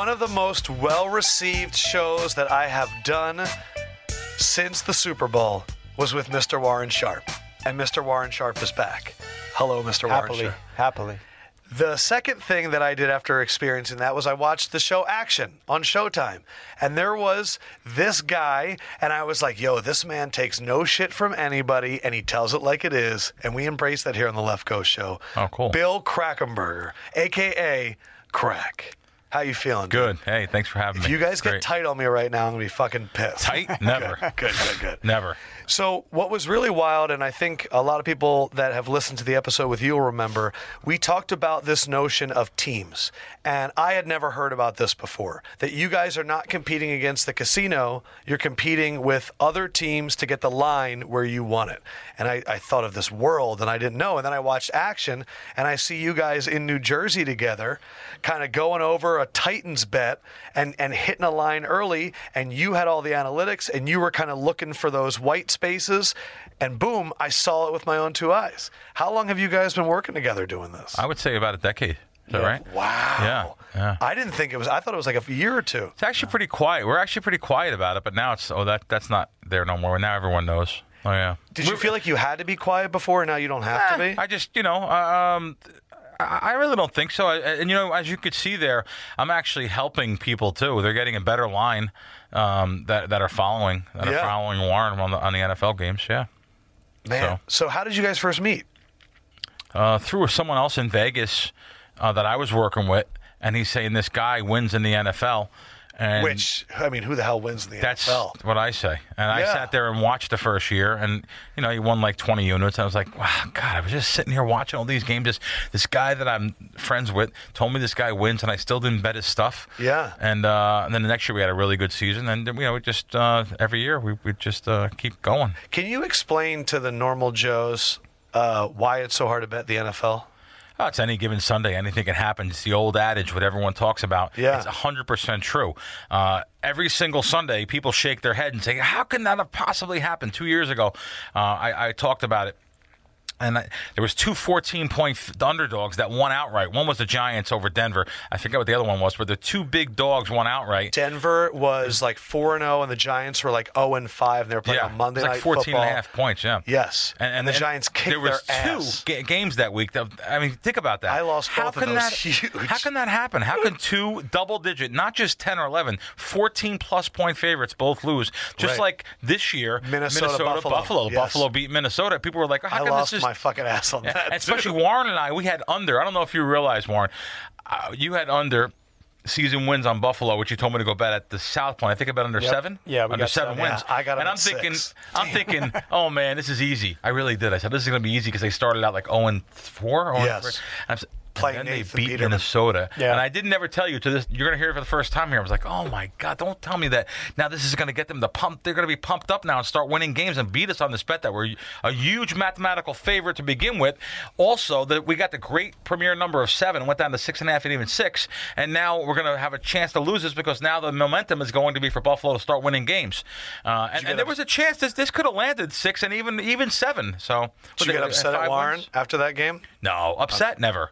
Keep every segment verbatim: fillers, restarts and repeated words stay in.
One of the most well-received shows that I have done since the Super Bowl was with Mister Warren Sharp. And Mister Warren Sharp is back. Hello, Mister Warren Happily, Sharp. happily. The second thing that I did after experiencing that was I watched the show Action on Showtime. And there was this guy, and I was like, yo, this man takes no shit from anybody, and he tells it like it is. And we embrace that here on the Left Coast Show. Oh, cool. Bill Krackomberger, a k a. Crack. How you feeling? Good. Dude? Hey, thanks for having If me. you guys Great. get tight on me right now, I'm going to be fucking pissed. Tight? Never. good, good, good, good. Never. So what was really wild, and I think a lot of people that have listened to the episode with you will remember, we talked about this notion of teams. And I had never heard about this before, that you guys are not competing against the casino. You're competing with other teams to get the line where you want it. And I, I thought of this world, and I didn't know. And then I watched Action, and I see you guys in New Jersey together, kind of going over a Titans bet and, and hitting a line early, and you had all the analytics, and you were kind of looking for those white spaces, and boom, I saw it with my own two eyes. How long have you guys been working together doing this? I would say about a decade. Is that Yeah. right? Wow. Yeah, yeah. I didn't think it was, I thought it was like a year or two. It's actually pretty quiet. We're actually pretty quiet about it, but now it's, oh, that that's not there no more. Now everyone knows. Oh, yeah. Did you feel like you had to be quiet before, and now you don't have to be? I just, you know, um, I I really don't think so. I, and, you know, as you could see there, I'm actually helping people, too. They're getting a better line um, that, that are following that Yeah. are following Warren on the, on the N F L games, yeah. Man, so. so how did you guys first meet? Uh, through someone else in Vegas uh, that I was working with, and he's saying this guy wins in the N F L. And Which, I mean, who the hell wins in the that's N F L? what I say. And I Yeah. sat there and watched the first year, and, you know, he won like twenty units. I was like, wow, God, I was just sitting here watching all these games. This, this guy that I'm friends with told me this guy wins, and I still didn't bet his stuff. Yeah. And, uh, and then the next year we had a really good season, and, you know, we just, uh, every year we, we just uh, keep going. Can you explain to the normal Joes uh, why it's so hard to bet the N F L? Oh, it's any given Sunday. Anything can happen. It's the old adage, what everyone talks about. Yeah. It's one hundred percent true. Uh, every single Sunday, people shake their head and say, how can that have possibly happened? Two years ago, uh, I, I talked about it. And I, there was two fourteen-point underdogs that won outright. One was the Giants over Denver. I forget what the other one was, but the two big dogs won outright. Denver was like four and oh, and the Giants were like oh and five, and they were playing Yeah, on Monday it was like Night fourteen Football. and a half points, yeah. Yes, And, and the Giants kicked there was their ass. two ga- games that week. That, I mean, think about that. I lost how both of can those. That, Huge. How can that happen? How can two double-digit, not just ten or eleven, fourteen-plus point favorites both lose? Just Right. like this year, Minnesota, Buffalo. Buffalo, Yes. Buffalo beat Minnesota. People were like, oh, how I can lost this just... my fucking ass on Yeah, that. and especially Warren and I, we had under. I don't know if you realize, Warren, uh, you had under season wins on Buffalo, which you told me to go bet at the South Point. I think I bet under Yep. seven. Yeah, we under got seven seven. wins. Yeah, I got 'em and at I'm thinking, six. I'm thinking, oh man, this is easy. I really did. I said this is going to be easy because they started out like zero and four. Yes. Playing And then they eighth and beat beat 'em. Minnesota. Yeah. And I didn't ever tell you to this. You're going to hear it for the first time here. I was like, oh my God, don't tell me that. Now this is going to get them to pump. They're going to be pumped up now and start winning games and beat us on this bet that we're a huge mathematical favorite to begin with. Also, that we got the great premier number of seven, went down to six and a half and even six. And now we're going to have a chance to lose this because now the momentum is going to be for Buffalo to start winning games. Uh, and, and there was a chance this this could have landed six and even even seven. So Did you get upset at Warren wins? after that game? No, upset never.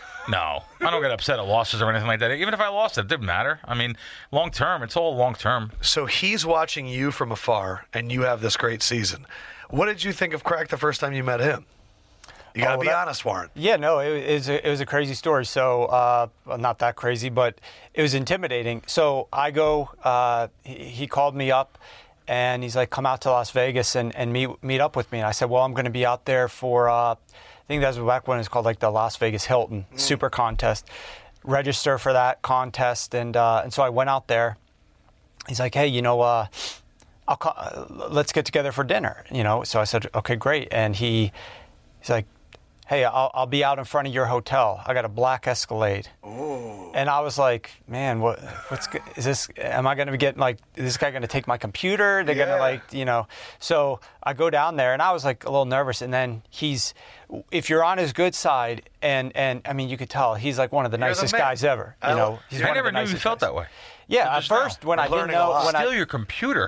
No, I don't get upset at losses or anything like that. Even if I lost it, it didn't matter. I mean, long term, it's all long term. So he's watching you from afar, and you have this great season. What did you think of Crack the first time you met him? You got to Oh, be that- honest, Warren. Yeah, no, it, it, was a, it was a crazy story. So, uh, well, not that crazy, but it was intimidating. So I go, uh, he, he called me up, and he's like, come out to Las Vegas and, and meet meet up with me. And I said, well, I'm going to be out there for, uh, I think that was back when it was called like the Las Vegas Hilton Mm. Super Contest. Register for that contest. And, uh, and so I went out there. He's like, hey, you know, uh, I'll call, uh, let's get together for dinner, you know. So I said, okay, great. And he he's like, hey, I'll, I'll be out in front of your hotel. I got a black Escalade. Ooh. And I was like, man, what? What's go- is this? Am I going to be getting like? Is this guy going to take my computer? They're Yeah. going to like, you know? So I go down there, and I was like a little nervous. And then he's, if you're on his good side, and and I mean, you could tell he's like one of the You're the nicest man. guys ever. I You love- know, he's I one of never the knew you nicest felt guys. that way. Yeah, at Just now. first when I I'm didn't learning a know lot. when I Steal your computer.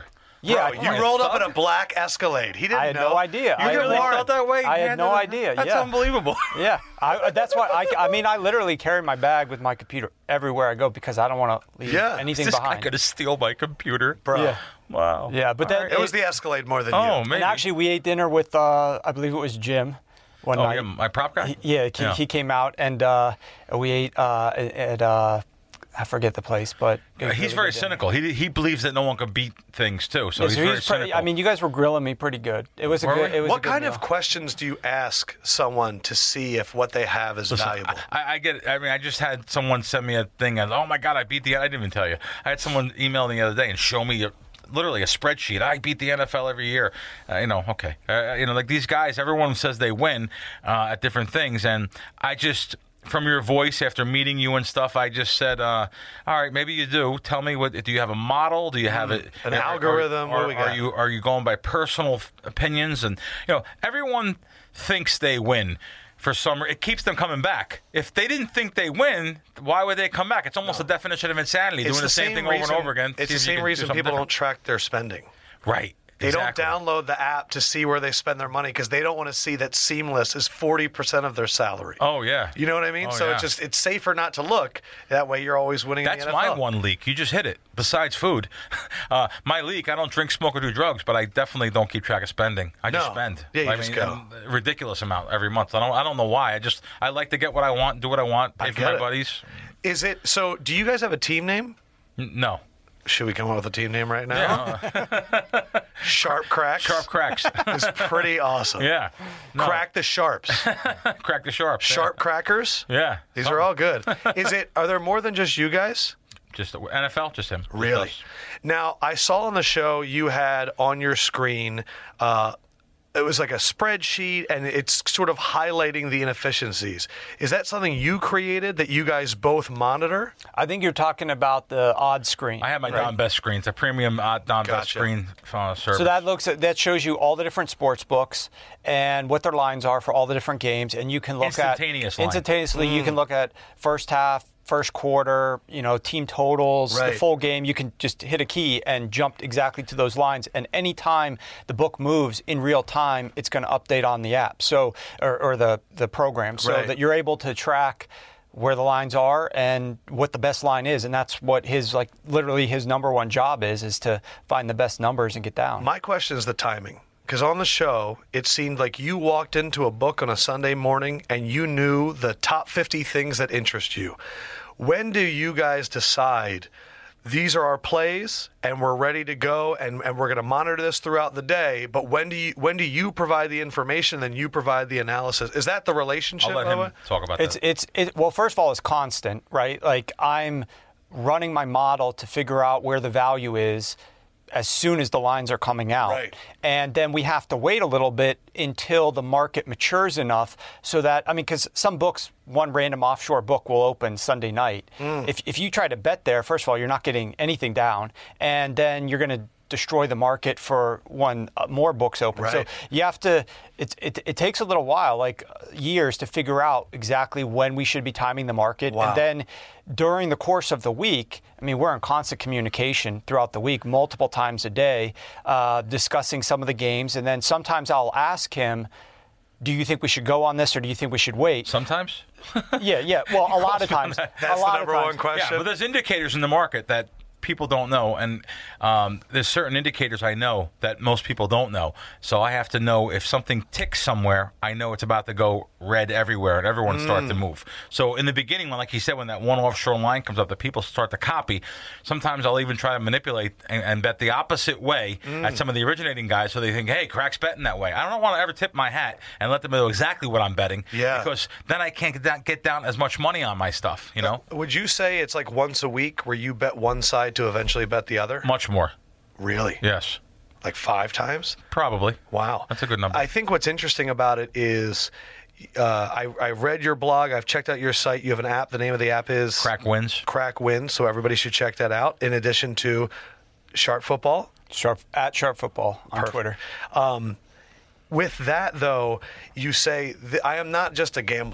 Yeah, Bro, I- you my rolled up thug? in a black Escalade. He didn't I had know. no idea. You I get really Warren. felt that way. I had Yeah, no that- idea, That's yeah. unbelievable. Yeah, I, that's why I, I mean I literally carry my bag with my computer everywhere I go because I don't want to leave Yeah. anything Is this behind. guy gonna steal my computer, Bro. Yeah. Wow. Yeah, but All that- right. It was the Escalade more than Oh, you. maybe. And actually, we ate dinner with uh, I believe it was Jim one oh night. yeah, my prop guy. He- yeah, he, he came out and uh, we ate uh, at uh, I forget the place, but it was He's really very good dinner. cynical. He he believes that no one can beat things too. So Yeah, he's so very he's pretty- cynical. I mean, you guys were grilling me pretty good. It was a Were good. we? It was What a good kind meal. of questions do you ask someone to see if what they have is Listen, valuable? I, I get. I mean, I just had someone send me a thing. And, oh my God, I beat the. I didn't even tell you. I had someone email me the other day and show me a, literally a spreadsheet. I beat the N F L every year. Uh, you know, okay. Uh, you know, like these guys. Everyone says they win uh, at different things, and I just. From your voice after meeting you and stuff, I just said, uh, "All right, maybe you do. Tell me what. Do you have a model? Do you have it, An are- algorithm? Are, What do we are got? you are you going by personal f- opinions? And you know, everyone thinks they win. For some, it keeps them coming back. If they didn't think they win, why would they come back? It's almost a definition of insanity, It's doing the, same thing reason, over and over again. It's See the if you same can do reason something people different. don't track their spending. Right. They exactly. don't download the app to see where they spend their money because they don't want to see that Seamless is forty percent of their salary. Oh yeah. You know what I mean? Oh, so yeah. it's just it's safer not to look. That way you're always winning That's in the N F L. my one leak. You just hit it. Besides food, uh, my leak. I don't drink, smoke, or do drugs, but I definitely don't keep track of spending. I just No. spend. Yeah, you I just mean, go. a ridiculous amount every month. I don't. I don't know why. I just. I like to get what I want, do what I want, pay I for get my it. buddies. Is it so do you guys have a team name? N- No. Should we come up with a team name right now? Yeah. Sharp Cracks. Sharp cracks. is pretty awesome. yeah. No. Crack the Sharps. Crack the sharps. yeah. Sharp Crackers. Yeah. These are all good. Is it? Are there more than just you guys? Just the N F L, just him. Just Really? us. Now, I saw on the show you had on your screen, uh, it was like a spreadsheet and it's sort of highlighting the inefficiencies. Is that something you created that you guys both monitor? I think you're talking about the odd screen. I have my right? Don Best screens, a premium uh, Don Best Gotcha. screen uh, service. So that looks at, that shows you all the different sports books and what their lines are for all the different games, and you can look Instantaneous at line. instantaneously. You can look at first half, first quarter, you know, team totals, Right. the full game. You can just hit a key and jump exactly to those lines. And anytime the book moves in real time, it's going to update on the app, so or, or the the program, so Right. that you're able to track where the lines are and what the best line is. And that's what his, like, literally his number one job is, is to find the best numbers and get down. My question is the timing. Because on the show, it seemed like you walked into a book on a Sunday morning and you knew the top fifty things that interest you. When do you guys decide these are our plays and we're ready to go and, and we're going to monitor this throughout the day? But when do you when do you provide the information, then you provide the analysis? Is that the relationship? I'll let by the way? him talk about It's that. it's it, well, first of all, it's constant, right? Like, I'm running my model to figure out where the value is as soon as the lines are coming out. Right. And then we have to wait a little bit until the market matures enough so that, I mean, because some books, one random offshore book will open Sunday night. If, if you try to bet there, first of all, you're not getting anything down. And then you're going to destroy the market for when uh, more books open. So Right. you have to, it, it, it takes a little while, like uh, years, to figure out exactly when we should be timing the market. Wow. And then during the course of the week, I mean, we're in constant communication throughout the week, multiple times a day, uh, discussing some of the games. And then sometimes I'll ask him, do you think we should go on this or do you think we should wait? Sometimes. Yeah, yeah. Well, a lot of times. That's a the lot number of times. one question. Yeah, but there's indicators in the market that people don't know, and um, there's certain indicators I know that most people don't know. So I have to know if something ticks somewhere, I know it's about to go red everywhere, and everyone starts to move. So in the beginning, when, like he said, when that one offshore line comes up, the people start to copy. Sometimes I'll even try to manipulate and, and bet the opposite way at some of the originating guys, so they think, hey, Crack's betting that way. I don't want to ever tip my hat and let them know exactly what I'm betting, Yeah. because then I can't get down, get down as much money on my stuff, you know? Would you say it's like once a week where you bet one side to eventually bet the other? Much more. Really? Yes. Like five times? Probably. Wow. That's a good number. I think what's interesting about it is uh, I, I read your blog. I've checked out your site. You have an app. The name of the app is Crack wins. Crack Wins, so everybody should check that out. In addition to Sharp Football. Sharp, at Sharp Football on Perfect. Twitter. Um, with that, though, you say, th- I am not just a gambler.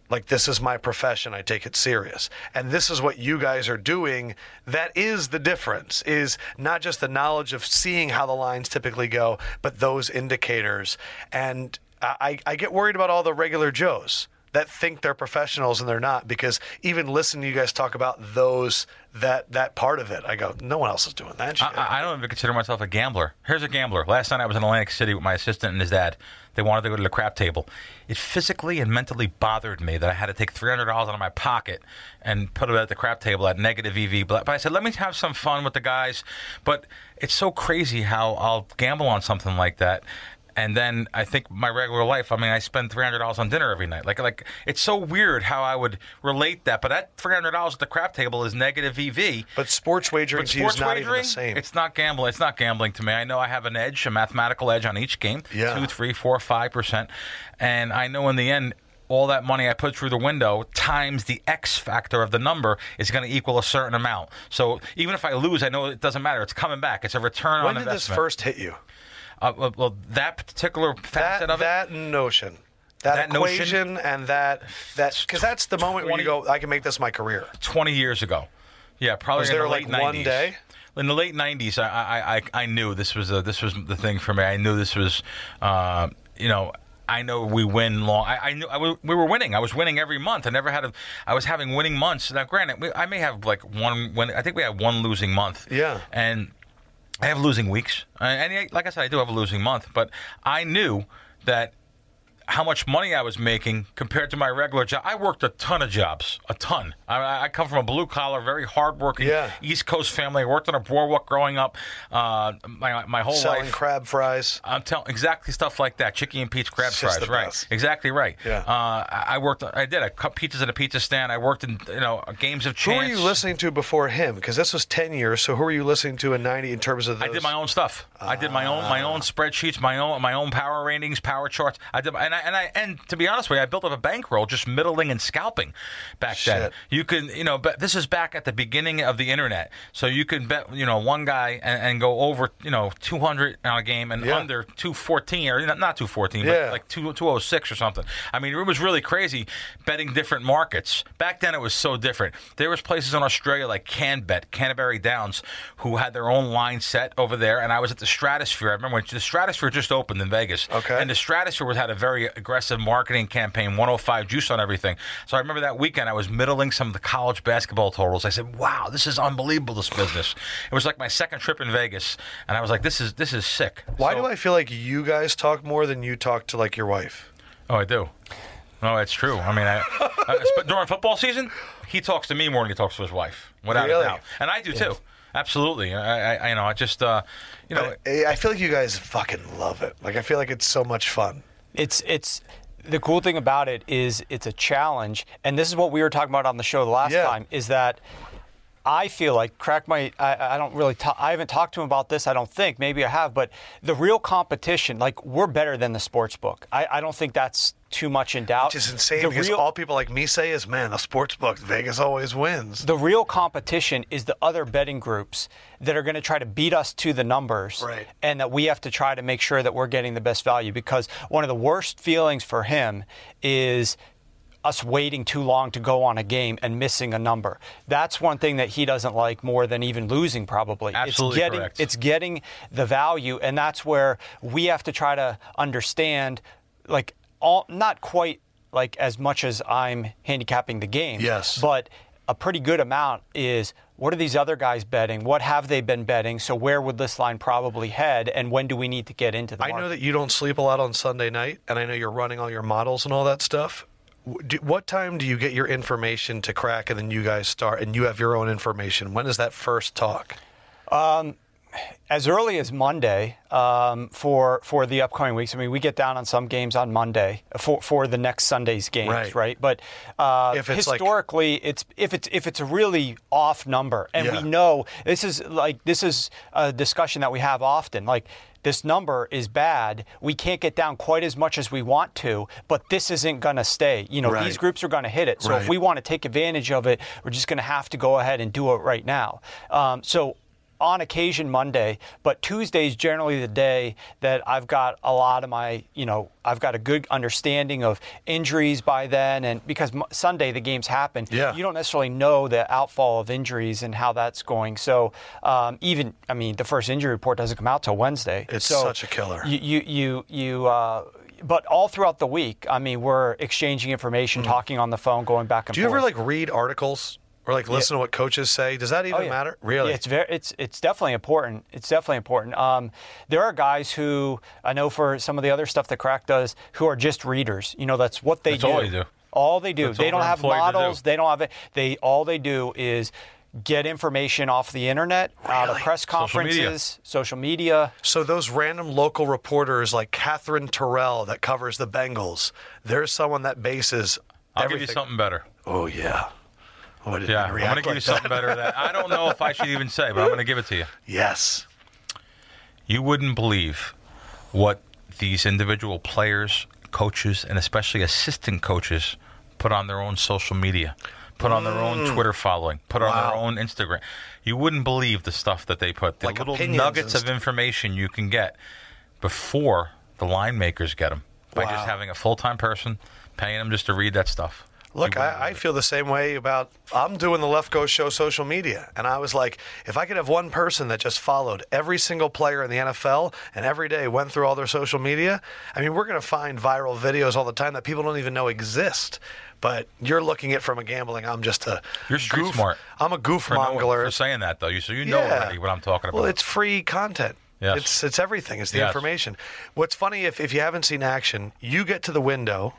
Like, this is my profession. I take it serious. And this is what you guys are doing. That is the difference, is not just the knowledge of seeing how the lines typically go, but those indicators. And I, I get worried about all the regular Joes that think they're professionals and they're not, because even listening to you guys talk about those, that that part of it, I go, no one else is doing that shit. I, I don't even consider myself a gambler. Here's a gambler. Last night I was in Atlantic City with my assistant and his dad. They wanted to go to the crap table. It physically and mentally bothered me that I had to take three hundred dollars out of my pocket and put it at the crap table at negative E V. But I said, let me have some fun with the guys. But it's so crazy how I'll gamble on something like that. And then I think my regular life, I mean, I spend three hundred dollars on dinner every night. Like, like it's so weird how I would relate that. But that three hundred dollars at the crap table is negative E V. But sports wagering but to you is sports not wagering, even the same. It's not gambling. It's not gambling to me. I know I have an edge, a mathematical edge on each game. Yeah. Two, three, four, five percent. And I know in the end, all that money I put through the window times the X factor of the number is going to equal a certain amount. So even if I lose, I know it doesn't matter. It's coming back. It's a return when on investment. When did this first hit you? Uh, well, well, that particular facet that, of it. That notion. That, that equation notion, and that, that because that's the moment twenty, where you go, I can make this my career. twenty years ago. Yeah, probably was in there the late like nineties. One day? In the late nineties, I, I, I, I knew this was a, this was the thing for me. I knew this was, uh, you know, I know we win long. I, I knew I w- we were winning. I was winning every month. I never had a. I was having winning months. Now, granted, we, I may have like one. When I think we had one losing month. Yeah. And I have losing weeks, and like I said, I do have a losing month. But I knew that how much money I was making compared to my regular job. I worked a ton of jobs, a ton. I, I come from a blue-collar, very hardworking yeah. East Coast family. I worked on a boardwalk growing up uh, my, my whole Selling life. crab fries. I'm telling exactly stuff like that. Chicky and Pete's crab fries, right? Best. Exactly right. Yeah. Uh, I worked. I did. I cut pizzas at a pizza stand. I worked in you know games of chance. Who were you listening to before him? Because this was ten years. So who were you listening to in ninety in terms of those? I did my own stuff. I did my own my own spreadsheets, my own my own power ratings, power charts. I did, and I and I and to be honest with you, I built up a bankroll just middling and scalping back Shit. then. You could, you know, but this is back at the beginning of the internet, so you could bet, you know, one guy and, and go over, you know, two hundred on a game and yeah. under two fourteen or not two fourteen, yeah. but like two two oh six or something. I mean, it was really crazy betting different markets. Back then, it was so different. There was places in Australia like CanBet, Canterbury Downs, who had their own line set over there, and I was at the Stratosphere. I remember when the Stratosphere just opened in Vegas, okay, and the Stratosphere was had a very aggressive marketing campaign, one oh five juice on everything. So I remember that weekend I was middling some of the college basketball totals. I said, "Wow, this is unbelievable, this business." It was like my second trip in Vegas, and I was like, "This is this is sick." Why so, do I feel like you guys talk more than you talk to like your wife? Oh, I do. No, it's true. I mean, I, uh, during football season, he talks to me more than he talks to his wife, without really? a doubt, and I do too. Absolutely. I, I, you know, I just, uh, you know, I, I feel like you guys fucking love it. Like, I feel like it's so much fun. It's it's the cool thing about it is it's a challenge, and this is what we were talking about on the show the last yeah. time. Is that I feel like Crack might. I, I don't really. Ta- I haven't talked to him about this. I don't think. Maybe I have. But the real competition, like we're better than the sports book. I, I don't think that's too much in doubt. Which is insane the because real, all people like me say is, man, the sports book, Vegas always wins. The real competition is the other betting groups that are going to try to beat us to the numbers, right. and that we have to try to make sure that we're getting the best value. Because one of the worst feelings for him is us waiting too long to go on a game and missing a number. That's one thing that he doesn't like more than even losing, probably. Absolutely it's getting, correct. It's getting the value, and that's where we have to try to understand, like, all not quite like as much as I'm handicapping the game. Yes. But a pretty good amount is, what are these other guys betting? What have they been betting? So where would this line probably head? And when do we need to get into the I market? know that you don't sleep a lot on Sunday night, and I know you're running all your models and all that stuff. Do, what time do you get your information to Crack, and then you guys start, and you have your own information? When is that first talk? Um, as early as Monday um, for for the upcoming weeks. I mean, we get down on some games on Monday for for the next Sunday's games, right? right? But uh, if it's historically, like, it's if it's if it's a really off number, and yeah. we know this is like this is a discussion that we have often, like. This number is bad. We can't get down quite as much as we want to, but this isn't going to stay. You know, right. these groups are going to hit it. So right. if we want to take advantage of it, we're just going to have to go ahead and do it right now. Um, so on occasion Monday, but Tuesday's generally the day that I've got a lot of my, you know, I've got a good understanding of injuries by then, and because m- Sunday the games happen, Yeah. you don't necessarily know the outfall of injuries and how that's going. So um, even, I mean, the first injury report doesn't come out till Wednesday. It's so such a killer. You, you, you, you uh, but all throughout the week, I mean, we're exchanging information, talking on the phone, going back and Do you forth. ever like read articles or like listen to what coaches say? Does that even Oh, yeah. matter? Really? Yeah, it's very, it's it's definitely important. It's definitely important. Um, there are guys who I know for some of the other stuff that Crack does who are just readers. You know, that's what they That's do. all they do. All they do. That's they all don't they're have employed to do. models. They don't have it. They all they do is get information off the internet, out of Really? press Social media. conferences, social media. So those random local reporters like Catherine Terrell that covers the Bengals, there's someone that bases I'll everything. give you something better. Oh, yeah. Oh, I didn't Yeah, I'm react going to give like you something that. better that I don't know if I should even say, but I'm going to give it to you. Yes. You wouldn't believe what these individual players, coaches, and especially assistant coaches put on their own social media, put on their own Twitter following, put on Wow. their own Instagram. You wouldn't believe the stuff that they put, the Like little opinions nuggets and of information you can get before the line makers get them by Wow. just having a full-time person, paying them just to read that stuff. Look, You wouldn't I, I believe it. feel the same way about, I'm doing the Left Go Show social media. And I was like, if I could have one person that just followed every single player in the N F L and every day went through all their social media, I mean, we're going to find viral videos all the time that people don't even know exist. But you're looking at from a gambling, I'm just a You're street goof. smart. I'm a goof For, no, mongler. for saying that, though, you so you know Yeah. already what I'm talking about. Well, it's free content. Yes. It's it's everything. It's the Yes. information. What's funny, if, if you haven't seen action, you get to the window,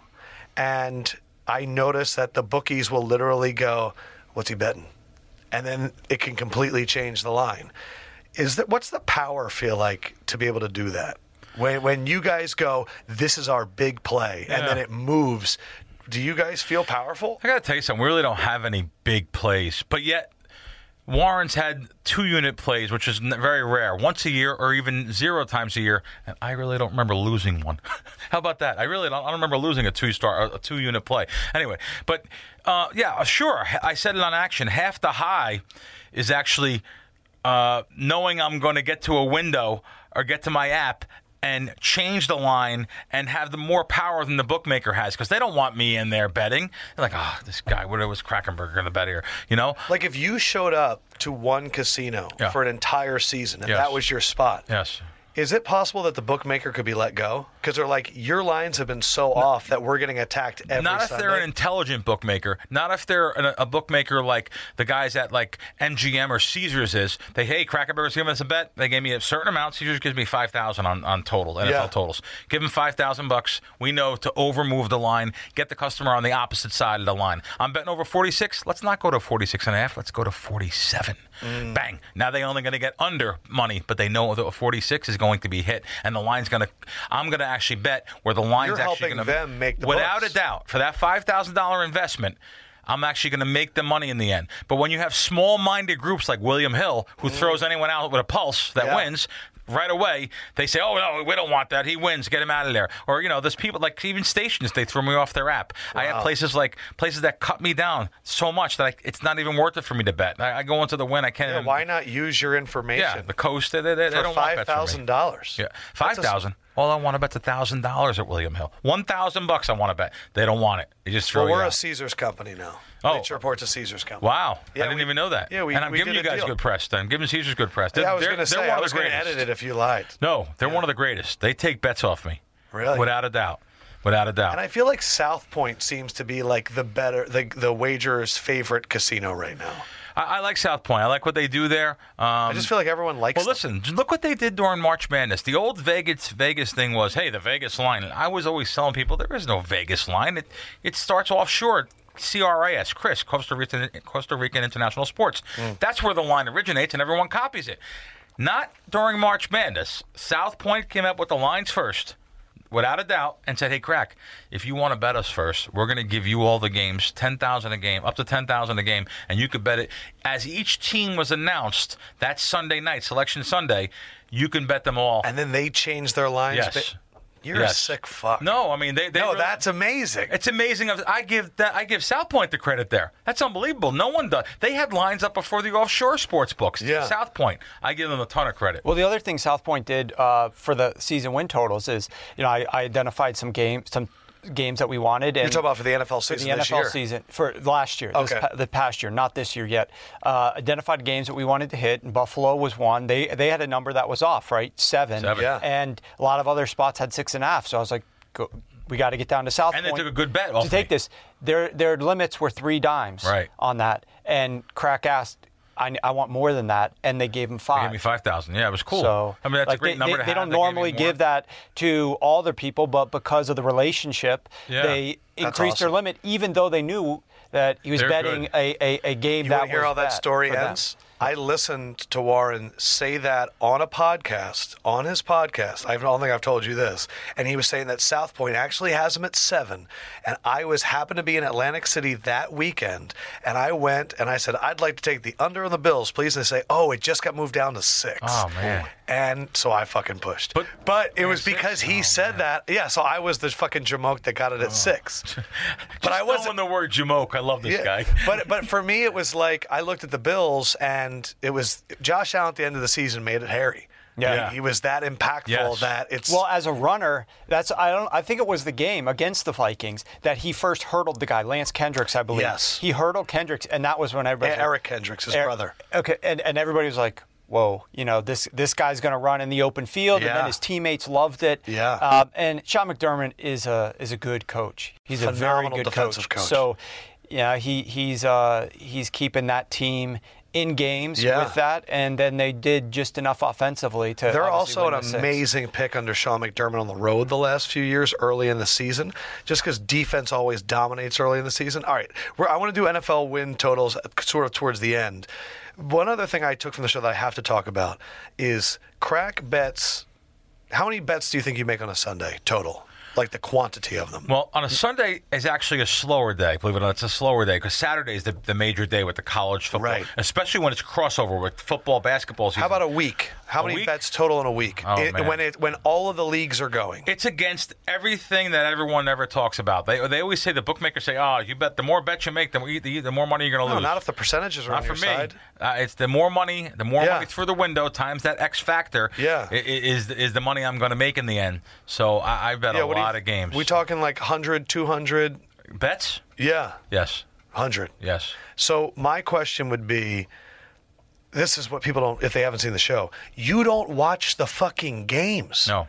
and I notice that the bookies will literally go, "What's he betting?" And then it can completely change the line. Is that what's the power feel like to be able to do that? When when you guys go, "This is our big play," and Yeah. then it moves. Do you guys feel powerful? I got to tell you something. We really don't have any big plays, but yet Warren's had two-unit plays, which is n- very rare, once a year or even zero times a year, and I really don't remember losing one. How about that? I really don't, I don't remember losing a two-star, a two-unit play. Anyway, but uh, yeah, sure. I said it on action. Half the high is actually uh, knowing I'm going to get to a window or get to my app and change the line and have the more power than the bookmaker has, because they don't want me in there betting. They're like, oh, this guy, what was Krakenberger going to bet here? You know? Like if you showed up to one casino Yeah. for an entire season and Yes. that was your spot, Yes. is it possible that the bookmaker could be let go? Because they're like, your lines have been so off that we're getting attacked every Not if Sunday. they're an intelligent bookmaker. Not if they're a, a bookmaker like the guys at like M G M or Caesars is. They, hey, Krakenberger's giving us a bet. They gave me a certain amount. Caesars gives me five thousand on on total N F L Yeah. totals. Give them five thousand bucks. We know to overmove the line, get the customer on the opposite side of the line. I'm betting over forty-six. Let's not go to forty-six and a half. Let's go to forty-seven. Mm. Bang. Now they're only going to get under money, but they know that forty-six is going to be hit, and the line's going to. I'm going to actually bet where the line's You're actually helping going to them make the without books. a doubt for that five thousand dollars investment. I'm actually going to make the money in the end. But when you have small-minded groups like William Hill, who throws anyone out with a pulse that Yeah. wins, right away they say, "Oh no, we don't want that. He wins. Get him out of there." Or you know, there's people like even stations they throw me off their app. I have places like places that cut me down so much that I, it's not even worth it for me to bet. I, I go into the win. I can't. Yeah, even, why not use your information Yeah, the coast. They, they, they for don't want five bets from me. thousand dollars? Yeah, five thousand. All I want to bet's a thousand dollars at William Hill. One thousand bucks I want to bet. They don't want it. They just throw Well, you we're a out. Caesars company now. Oh. Bleacher Report's a Caesars company. Wow, Yeah, I didn't we- even know that. yeah, we- and I'm we giving did you a guys deal. good press. Then giving Caesars good press. They're, Yeah, I was they're- going to they're say, one I of was the going to greatest. edit it if you lied. No, they're one of the greatest. They take bets off me. Really? Without a doubt. Without a doubt. And I feel like South Point seems to be like the better, the, the wager's favorite casino right now. I, I like South Point. I like what they do there. Um, I just feel like everyone likes Well, them. listen, look what they did during March Madness. The old Vegas Vegas thing was, hey, the Vegas line. I was always telling people there is no Vegas line. It it starts offshore. C R I S, Chris, Costa Rican, Costa Rican International Sports. Mm. That's where the line originates, and everyone copies it. Not during March Madness. South Point came up with the lines first, without a doubt, and said, hey, Crack, if you want to bet us first, we're going to give you all the games, ten thousand dollars a game, up to ten thousand dollars a game, and you could bet it. As each team was announced that Sunday night, Selection Sunday, you can bet them all. And then they changed their lines. Yes. You're Yes. a sick fuck. No, I mean they. they no, really- that's amazing. It's amazing. I give that. I give South Point the credit there. That's unbelievable. No one does. They had lines up before the offshore sports books. Yeah. South Point. I give them a ton of credit. Well, the other thing South Point did uh, for the season win totals is, you know, I, I identified some games, some games that we wanted. And You're talking about for the N F L for season the this N F L year. season for last year, this Okay. pa- the past year, not this year yet. Uh, identified games that we wanted to hit, and Buffalo was one. They they had a number that was off, right? Seven. Seven. Yeah. And a lot of other spots had six and a half. So I was like, go, we got to get down to South And they Point took a good bet to off take me. this. Their their limits were three dimes Right. on that, and Crack asked, I, I want more than that, and they gave him They five. gave me five thousand. Yeah, it was cool. So I mean, that's like, a great they, number they, to they have. don't They gave me normally more. give that to all their people, but because of the relationship, Yeah. they That's increased their awesome. limit, even though they knew that he was They're betting good. a, a, a game You that want to hear was how that bet story for them. ends? I listened to Warren say that on a podcast, on his podcast. I don't think I've told you this. And he was saying that South Point actually has him at seven. And I was happened to be in Atlantic City that weekend. And I went and I said, I'd like to take the under on the Bills, please. And they say, oh, it just got moved down to six. Oh, man. And so I fucking pushed. But- But, it Yeah, was six? because he Oh, said that. Yeah, so I was the fucking jamoke that got it at six. But I Just wasn't. knowing the word Jamoke. I love this guy. but but for me, it was like I looked at the Bills, and it was Josh Allen at the end of the season made it hairy. Yeah. He, he was that impactful Yes. that it's. Well, as a runner, that's I don't. I think it was the game against the Vikings that he first hurdled the guy, Lance Kendricks, I believe. Yes. He hurdled Kendricks, and that was when everybody. Yeah, Eric Kendricks, his Er- brother. Okay, and, and everybody was like, whoa, you know, this this guy's going to run in the open field, and Yeah. then his teammates loved it. Yeah. Um, and Sean McDermott is a is a good coach. He's a very Phenomenal good defensive coach. So, yeah, he he's uh, he's keeping that team in games Yeah. with that, and then they did just enough offensively to. They're obviously also win an the six. amazing pick under Sean McDermott on the road the last few years, early in the season, just because defense always dominates early in the season. All right, we're, I want to do N F L win totals sort of towards the end. One other thing I took from the show that I have to talk about is crack bets. How many bets do you think you make on a Sunday total? Like the quantity of them? Well, on a Sunday is actually a slower day. Believe it or not, it's a slower day because Saturday is the, the major day with the college football, Right. especially when it's crossover with football, basketball season. How about a week? How A many week? bets total in a week? Oh, It- man. when it when all of the leagues are going. It's against everything that everyone ever talks about. They they always say the bookmakers say, "Oh, you bet the more bets you make, the more, the, the more money you're going to No, lose." not if the percentages are Not on for your me. side. Uh, it's the more money, the more Yeah. money through the window times that X factor. Yeah. i- i- is is the money I'm going to make in the end. So I, I bet a what do you- lot of games. We talking like one hundred, two hundred? bets? Yeah, Yes, one hundred. yes. So my question would be, this is what people don't, if they haven't seen the show, you don't watch the fucking games. No.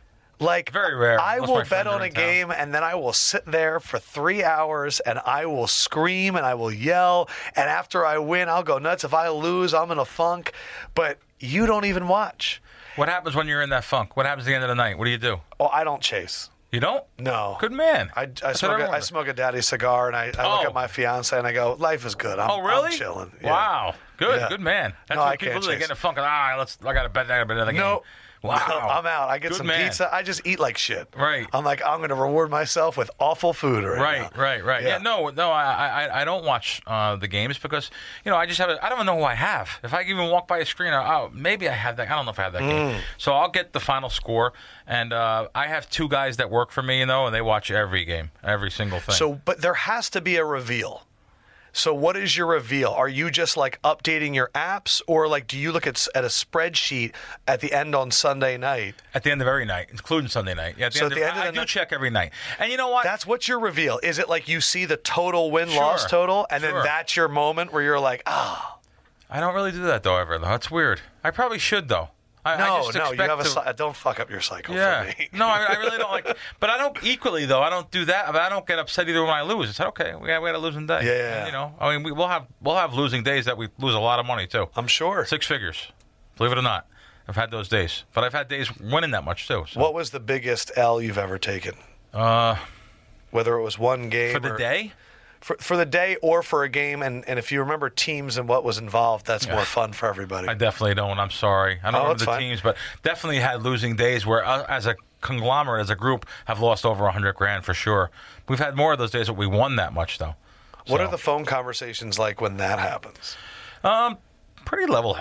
Like, Very rare, I unless will my bet friends are on a in town. game and then I will sit there for three hours and I will scream and I will yell. And after I win, I'll go nuts. If I lose, I'm in a funk. But you don't even watch. What happens when you're in that funk? What happens at the end of the night? What do you do? Oh, I don't chase. You don't? No. Good man. I, I, That's what smoke a, everyone I does. smoke a daddy cigar and I, I look Oh. at my fiance and I go, life is good. I'm, Oh, really? I'm chilling. Yeah. Wow. Good. Yeah. Good man. That's No, what I people can't do. They chase. get in a funk. And, ah, let's. I got to bet. I got to bet another game. No. Wow. I'm out. I get Good some man. pizza. I just eat like shit. Right. I'm like, I'm going to reward myself with awful food right, Right, now. right, right. Yeah, Yeah. no, no, I, I, I don't watch uh, the games because, you know, I just have. A, I don't even know who I have. If I even walk by a screen, I, oh, maybe I have that. I don't know if I have that Mm. game. So I'll get the final score, and uh, I have two guys that work for me, you know, and they watch every game, every single thing. So, but there has to be a reveal. So what is your reveal? Are you just like updating your apps, or like do you look at at a spreadsheet at the end on Sunday night? at the end of every night, including Sunday night. Yeah, at the So end at of, the end of I, the I do night- check every night. And you know what? That's what's your reveal. Is it like you see the total win loss Sure. total, and Sure. then that's your moment where you're like, ah, I don't really do that though, ever though. That's weird. I probably should though. I, I no, just no, you expect have a to- cy- don't fuck up your cycle Yeah. for me. no, I, I really don't like. But I don't equally though. I don't do that. But I don't get upset either when I lose. It's okay. We had, we had a losing day. Yeah, yeah, And, you know, I mean, we, we'll have we'll have losing days that we lose a lot of money too. I'm sure. Six figures, believe it or not. I've had those days, but I've had days winning that much too. So. What was the biggest L you've ever taken? Uh, Whether it was one game for the or- day? for, for the day or for a game, and, and if you remember teams and what was involved, that's more fun for everybody. I definitely don't. I'm sorry. I don't Oh, remember that's the fine. teams, but definitely had losing days where, uh, as a conglomerate, as a group, have lost over a hundred grand for sure. We've had more of those days that we won that much though. What So, are the phone conversations like when that happens? um pretty level-headed?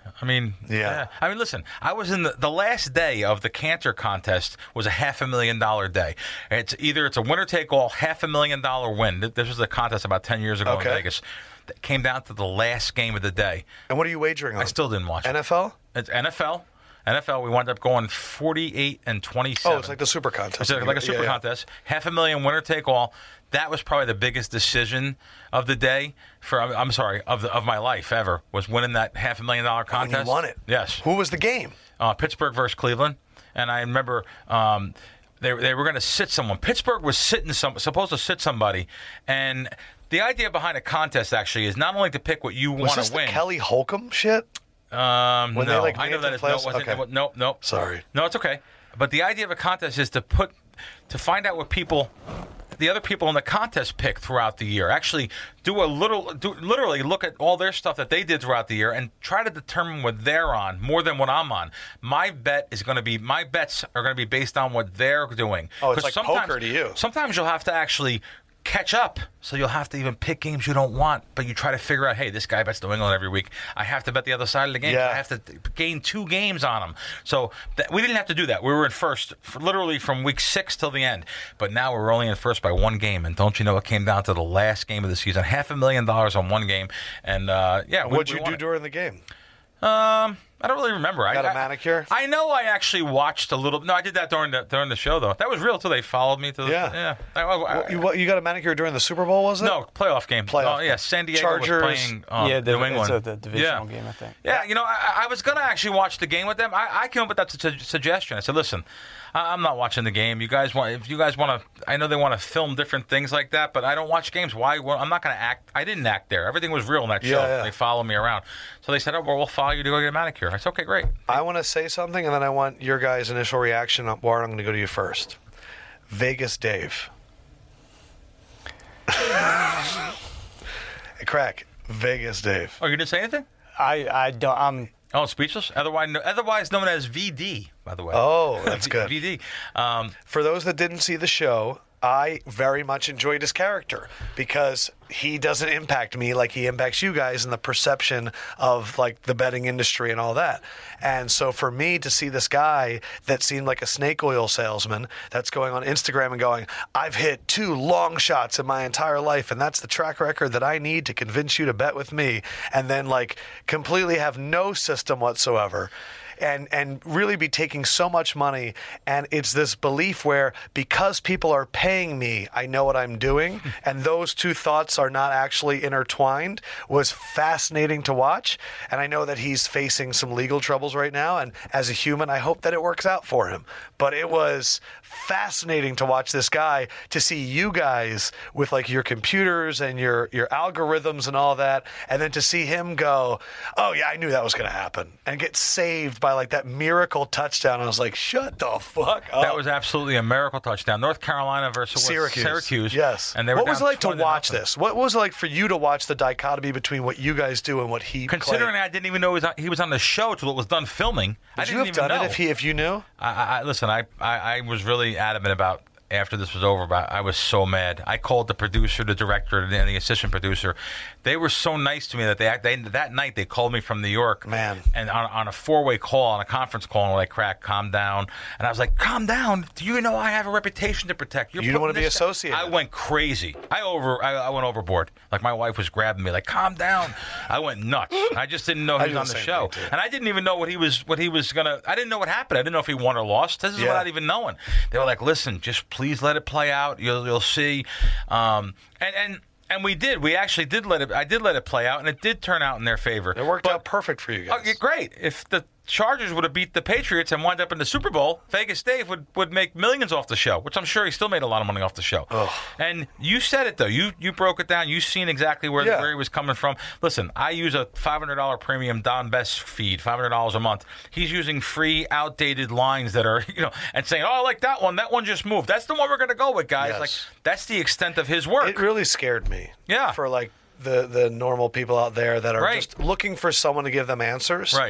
I mean, Yeah. yeah. I mean, listen, I was in the, the last day of the canter contest was a half a million dollar day. It's either it's a winner take all, half a million dollar win. Th- This was a contest about ten years ago Okay. in Vegas. That came down to the last game of the day. And what are you wagering on? I still didn't watch N it. F L? It's N F L. N F L, we wound up going forty-eight and twenty-seven. Oh, it's like the super contest. It's like, like a super Yeah, yeah. contest. Half a million, winner take all. That was probably the biggest decision of the day for. I'm, I'm sorry, of the, of my life ever was winning that half a million dollar When contest. you won it. Yes. Who was the game? Uh, Pittsburgh versus Cleveland, and I remember um, they they were going to sit someone. Pittsburgh was sitting some supposed to sit somebody, and the idea behind a contest actually is not only to pick what you Was want this to the win. Kelly Holcomb shit? Um, When they, no, like, I know made that the is no, playoffs? wasn't. Okay. It, no, no, Sorry. no, it's okay. But the idea of a contest is to put to find out what people, the other people in the contest pick throughout the year. Actually, do a little, do literally look at all their stuff that they did throughout the year and try to determine what they're on more than what I'm on. My bet is going to be my bets are going to be based on what they're doing. Oh, it's 'Cause like sometimes- poker to you. Sometimes you'll have to actually catch up, so you'll have to even pick games you don't want, but you try to figure out, hey, this guy bets New England every week. I have to bet the other side of the game. Yeah. I have to t- gain two games on them. So th- we didn't have to do that. We were in first, for literally from week six till the end. But now we're only in first by one game, and don't you know it came down to the last game of the season, half a million dollars on one game, and uh, yeah, we, What'd we you won do it. during the game? Um, I don't really remember. Got I a manicure? I, I know I actually watched a little. No, I did that during the during the show though. That was real too. They followed me to the Yeah. yeah. I, I, What, you, what, you got a manicure during the Super Bowl, was it? no playoff game. Playoff Oh, yeah, San Diego Chargers. was playing um, yeah, the, New England. It's a, the divisional yeah. game, I think. Yeah, you know, I, I was going to actually watch the game with them. I, I came up with that su- suggestion. I said, listen, I, I'm not watching the game. You guys want, if you guys want to, I know they want to film different things like that, but I don't watch games. Why? Well, I'm not going to act. I didn't act there. Everything was real in that show. Yeah, yeah. They follow me around. So they said, oh, well, we'll follow you to go get a manicure. I said, okay, great. I want to say something, and then I want your guys' initial reaction. Warren, I'm going to go to you first. Vegas Dave. Hey, Crack. Vegas Dave. Oh, you didn't say anything? I, I don't. I'm. Oh, speechless? Otherwise, otherwise known as V D, by the way. Oh, that's V- good. V D. Um, For those that didn't see the show, I very much enjoyed his character because he doesn't impact me like he impacts you guys in the perception of like the betting industry and all that. And so for me to see this guy that seemed like a snake oil salesman that's going on Instagram and going, I've hit two long shots in my entire life and that's the track record that I need to convince you to bet with me, and then like completely have no system whatsoever. And, and really be taking so much money, and it's this belief where because people are paying me, I know what I'm doing, and those two thoughts are not actually intertwined, was fascinating to watch. And I know that he's facing some legal troubles right now, and as a human, I hope that it works out for him. But it was fascinating to watch this guy, to see you guys with like your computers and your, your algorithms and all that, and then to see him go, oh yeah, I knew that was going to happen, and get saved by like that miracle touchdown. I was like, shut the fuck up. That was absolutely a miracle touchdown. North Carolina versus what, Syracuse. Syracuse. Yes. And they were what was it down like to twenty watch nothing. this? What was it like for you to watch the dichotomy between what you guys do and what he Considering played? I didn't even know he was on, he was on the show till it was done filming. I Would didn't you have even done know. it if he if you knew? I, I, I- listen, I, I, I was really adamant about after this was over, but I was so mad. I called the producer, the director, and the assistant producer. They were so nice to me that they, they that night they called me from New York. Man. And on, on a four-way call, on a conference call, and like, Crack, calm down. And I was like, calm down. Do you know I have a reputation to protect? You're You don't putting wanna be this guy-" associated. I went crazy. I over. I, I went overboard. Like my wife was grabbing me, like, calm down. I went nuts. I just didn't know I he do was the on the same show, thing, too. and I didn't even know what he was. What he was gonna. I didn't know what happened. I didn't know if he won or lost. This is Yeah. without even knowing. They were like, listen, just please let it play out. You'll you'll see. Um, and and and we did. We actually did let it. I did let it play out, and it did turn out in their favor. It worked But- out perfect for you guys. Okay, great. If the Chargers would have beat the Patriots and wound up in the Super Bowl, Vegas Dave would, would make millions off the show, which I'm sure he still made a lot of money off the show. Ugh. And you said it, though. You you broke it down. You've seen exactly where, Yeah. where he was coming from. Listen, I use a five hundred dollars premium Don Best feed, five hundred dollars a month. He's using free, outdated lines that are, you know, and saying, oh, I like that one. That one just moved. That's the one we're going to go with, guys. Yes. Like, that's the extent of his work. It really scared me. Yeah. For like the the normal people out there that are Right. just looking for someone to give them answers. Right.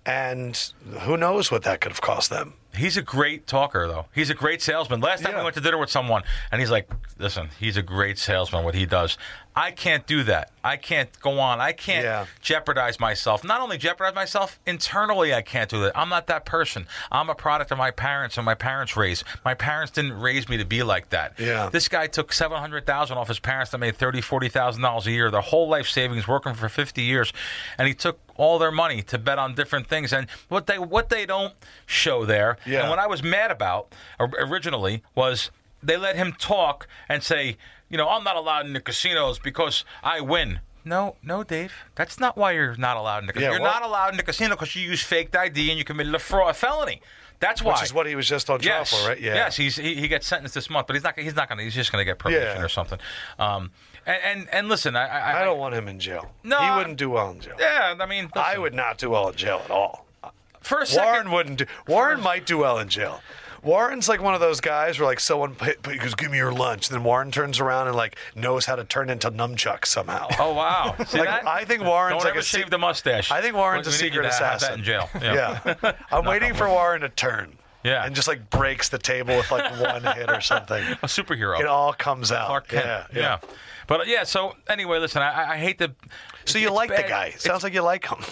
And who knows what that could have cost them. He's a great talker, though. He's a great salesman. Last time Yeah. we went to dinner with someone, and he's like, listen, he's a great salesman, what he does. I can't do that. I can't go on. I can't Yeah. jeopardize myself. Not only jeopardize myself, internally I can't do that. I'm not that person. I'm a product of my parents and my parents' raise. My parents didn't raise me to be like that. Yeah. This guy took seven hundred thousand dollars off his parents that made thirty thousand dollars, forty thousand dollars a year, their whole life savings, working for fifty years, and he took all their money to bet on different things. And what they what they don't show there, Yeah. and what I was mad about or- originally was they let him talk and say, you know, I'm not allowed in the casinos because I win. No, no, Dave. That's not why you're not allowed in the casino. Yeah, you're what- not allowed in the casino because you used faked I D and you committed a fraud, a felony. That's why. Which is what he was just on trial Yes, for, right? Yeah. yes. He's he, he gets sentenced this month, but he's not. He's not going to. He's just going to get probation Yeah. or something. Um, and, and and listen, I I, I don't want him in jail. No, he I- wouldn't do well in jail. Yeah, I mean, I listen, would not do well in jail at all. for a second. Warren wouldn't do. Warren might do well in jail. Warren's like one of those guys where like someone p- p- goes, "Give me your lunch," then Warren turns around and like knows how to turn into nunchucks somehow. Oh wow! See Like, that? I think Warren's Don't like ever a shave se- the mustache. I think Warren's We a need you secret to have assassin. that in jail. Yeah. Yeah, I'm waiting for Warren to turn. Yeah. and just like breaks the table with like one hit or something. A superhero. It all comes out. Clark Kent. Yeah, Yeah, yeah. But uh, yeah. So anyway, listen. I, I hate to. So you it's like the bad. guy? Sounds like you like him.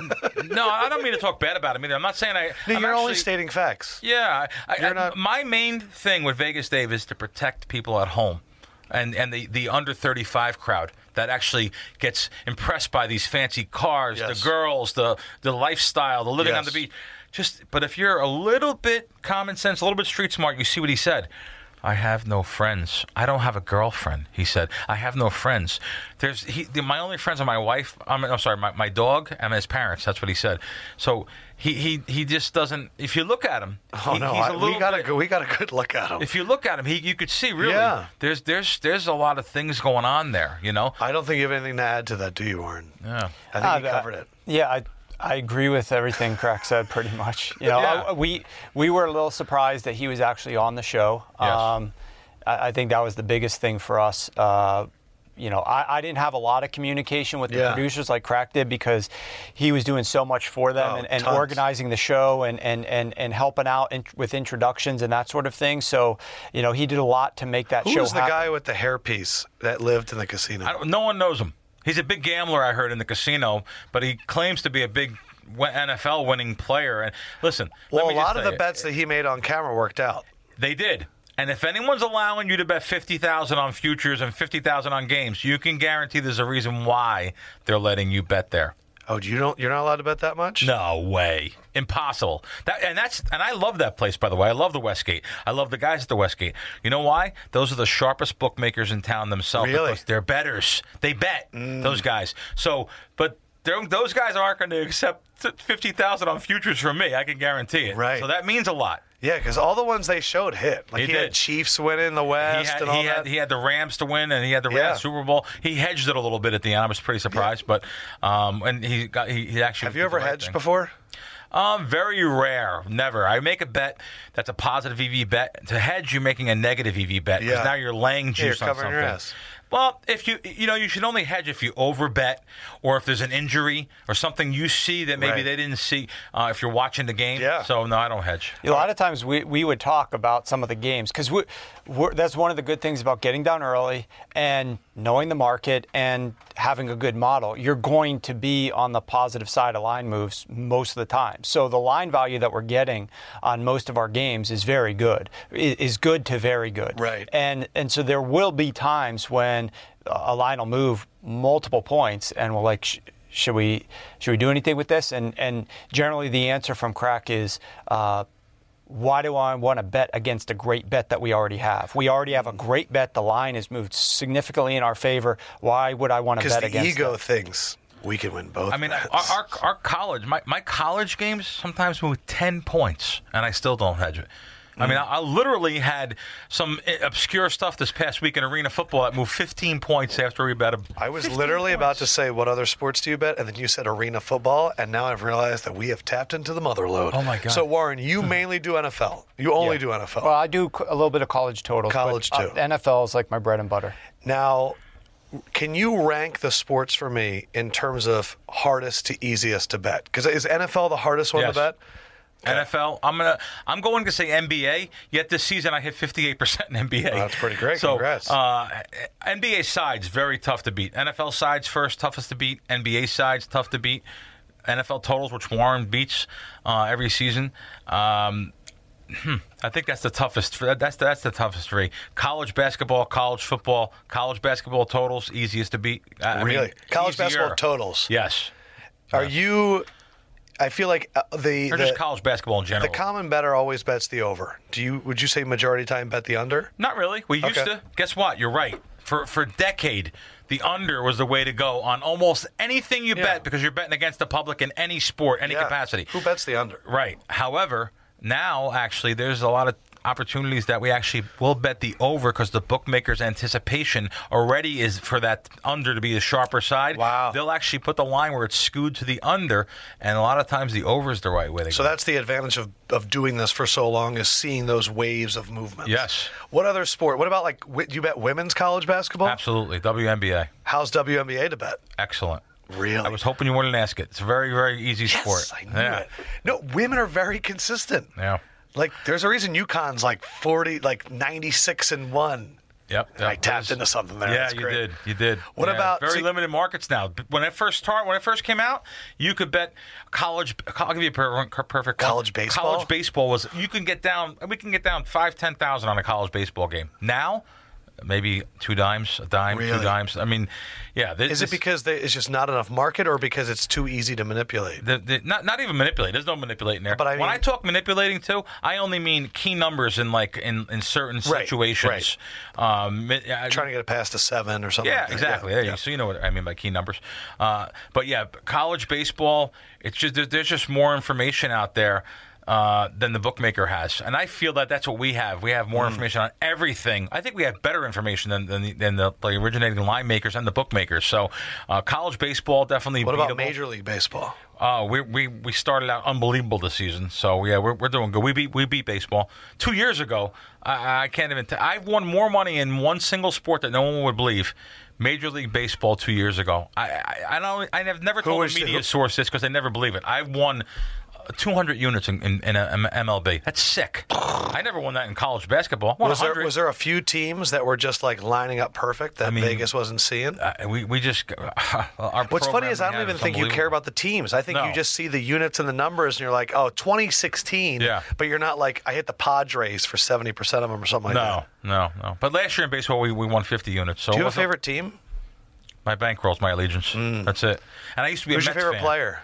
No, I don't mean to talk bad about him either. I'm not saying I. No, I'm you're only actually- stating facts. Yeah, I, You're I, not- my main thing with Vegas Dave is to protect people at home, and and the, the under thirty-five crowd that actually gets impressed by these fancy cars, Yes. the girls, the the lifestyle, the living on the Yes. beach. Just, but if you're a little bit common sense, a little bit street smart, you see what he said. I have no friends. I don't have a girlfriend, he said. I have no friends. There's he, the, my only friends are my wife. I'm, I'm sorry, my, my dog and his parents. That's what he said. So he, he, he just doesn't. If you look at him, Oh he, no, he's I, a little we got a bit, good, we got a good look at him. If you look at him, he you could see really. Yeah. There's there's there's a lot of things going on there. You know. I don't think you have anything to add to that, do you, Warren? Yeah. I think Ah, you that- covered it. Yeah, I I agree with everything Crack said pretty much. You know, Yeah. I- we we were a little surprised that he was actually on the show. Yes. Um, I, I think that was the biggest thing for us. Uh, you know, I, I didn't have a lot of communication with the Yeah. producers like Crack did because he was doing so much for them Oh, and, and tons. organizing the show and, and, and, and helping out in, with introductions and that sort of thing. So, you know, he did a lot to make that Who show was the happen. guy with the hairpiece that lived in the casino? I don't, no one knows him. He's a big gambler, I heard, in the casino, but he claims to be a big N F L winning player. And listen, well, let a me just lot of tell the you, bets that he made on camera worked out. They did. And if anyone's allowing you to bet fifty thousand on futures and fifty thousand on games, you can guarantee there's a reason why they're letting you bet there. Oh, you don't? You're not allowed to bet that much? No way. Impossible. That and that's and I love that place, by the way. I love the Westgate. I love the guys at the Westgate. You know why? Those are the sharpest bookmakers in town themselves. Really? Because they're bettors. They bet, Mm. those guys. So but they're- those guys aren't going to accept fifty thousand on futures from me. I can guarantee it. Right. So that means a lot. Yeah, because all the ones they showed hit. Like He he, did. had Chiefs winning the West He had, and all he, had, that. he had the Rams to win, and he had the Yeah. Rams Super Bowl. He hedged it a little bit at the end. I was pretty surprised, but um, and he got he, he actually Have you did ever the right hedged thing. before? Um, very rare. Never. I make a bet that's a positive E V bet. To hedge, you're making a negative E V bet because Yeah. now you're laying Yeah, you're juice on covering something. your ass. Well, if you you know you should only hedge if you overbet or if there's an injury or something you see that maybe Right. they didn't see uh, if you're watching the game. Yeah. So no, I don't hedge. A lot of times we, we would talk about some of the games because we, we're, that's one of the good things about getting down early and knowing the market and having a good model. You're going to be on the positive side of line moves most of the time. So the line value that we're getting on most of our games is very good, i- is good to very good. Right. And and so there will be times when a line will move multiple points and we're like, sh- should we should we do anything with this? And and generally the answer from Crack is, uh, why do I want to bet against a great bet that we already have? We already have a great bet. The line has moved significantly in our favor. Why would I want to Because bet the against ego that? thinks we can win both. I mean, our, bets. our our college, my, my college games sometimes move ten points, and I still don't hedge it. I mean, I, I literally had some obscure stuff this past week in arena football that moved fifteen points after we bet. A, I was fifteen literally about to points. say, what other sports do you bet? And then you said arena football, and now I've realized that we have tapped into the mother load. Oh, my God. So, Warren, you mainly do N F L. You only do N F L. Well, I do c- a little bit of college totals. College, but, uh, too. N F L is like my bread and butter. Now, can you rank the sports for me in terms of hardest to easiest to bet? Because is N F L the hardest one Yes. to bet? N F L. I'm gonna. I'm going to say N B A. Yet this season I hit fifty-eight percent in N B A. Oh, that's pretty great. So, Congrats. Uh, N B A sides very tough to beat. N F L sides first toughest to beat. N B A sides tough to beat. N F L totals, which Warren beats uh, every season. Um, hmm, I think that's the toughest. That's the, that's the toughest three. College basketball, college football, college basketball totals easiest to beat. I Really? mean, College easier. basketball totals. Yes. Are you? I feel like uh, the Or the, just college basketball in general. the common bettor always bets the over. Do you? Would you say majority time bet the under? Not really. We used Okay. to. Guess what? You're right. For for a decade, the under was the way to go on almost anything you Yeah. bet because you're betting against the public in any sport, any Yeah. capacity. Who bets the under? Right. However, now actually there's a lot of opportunities that we actually will bet the over because the bookmakers' anticipation already is for that under to be the sharper side. Wow. They'll actually put the line where it's skewed to the under, and a lot of times the over is the right way to So go. that's the advantage of, of doing this for so long is seeing those waves of movement. Yes. What other sport? What about like wi- do you bet women's college basketball? Absolutely. W N B A. How's W N B A to bet? Excellent. Really? I was hoping you wouldn't ask it. It's a very, very easy Yes, sport. I knew yeah. it. No, women are very consistent. Yeah. Like, there's a reason UConn's like forty, like ninety-six and one. Yep. I yep. tapped into something there. Yeah, That's you great. did. You did. What Yeah, about- very so- limited markets now? When it first started, when it first came out, you could bet college. I'll give you a per- perfect one. College baseball? College baseball was you can get down. We can get down five, ten thousand on a college baseball game. Now, maybe two dimes, a dime, two Really? dimes. I mean, yeah. This, Is it because they, it's just not enough market or because it's too easy to manipulate? The, the, not not even manipulate. There's no manipulating there. But I when mean- I talk manipulating too, I only mean key numbers in like in, in certain Right, situations. Um, I- Trying to get it past a seven or something. Yeah, like that. exactly. Yeah, There you yeah. go. So you know what I mean by key numbers. Uh, but yeah, college baseball. It's just there- there's just more information out there. Uh, than the bookmaker has, and I feel that that's what we have. We have Mm. more information on everything. I think we have better information than than the, than the, the originating line makers and the bookmakers. So, uh, college baseball definitely. What about beatable. Major League Baseball? Uh, we, we we started out unbelievable this season, so yeah, we're, we're doing good. We beat we beat baseball two years ago. I, I can't even. T- I've won more money in one single sport that no one would believe. Major League Baseball two years ago. I I, I don't. I have never told was a the- media who- source this because they never believe it. I've won two hundred units in, in, in a M L B. That's sick. I never won that in college basketball. Won Was there one hundred. was there a few teams that were just like lining up perfect that mean, Vegas wasn't seeing? Uh, we we just. Our What's funny program is I we don't have even is think you care unbelievable. about the teams. I think No. you just see the units and the numbers, and you're like, oh, twenty sixteen. Yeah. But you're not like, I hit the Padres for seventy percent of them or something like that. No, no, no. But last year in baseball, we, we won fifty units. So Do you it have a wasn't- favorite team? My bankroll's my allegiance. That's it. And I used to be Who's a your Mets favorite fan. player?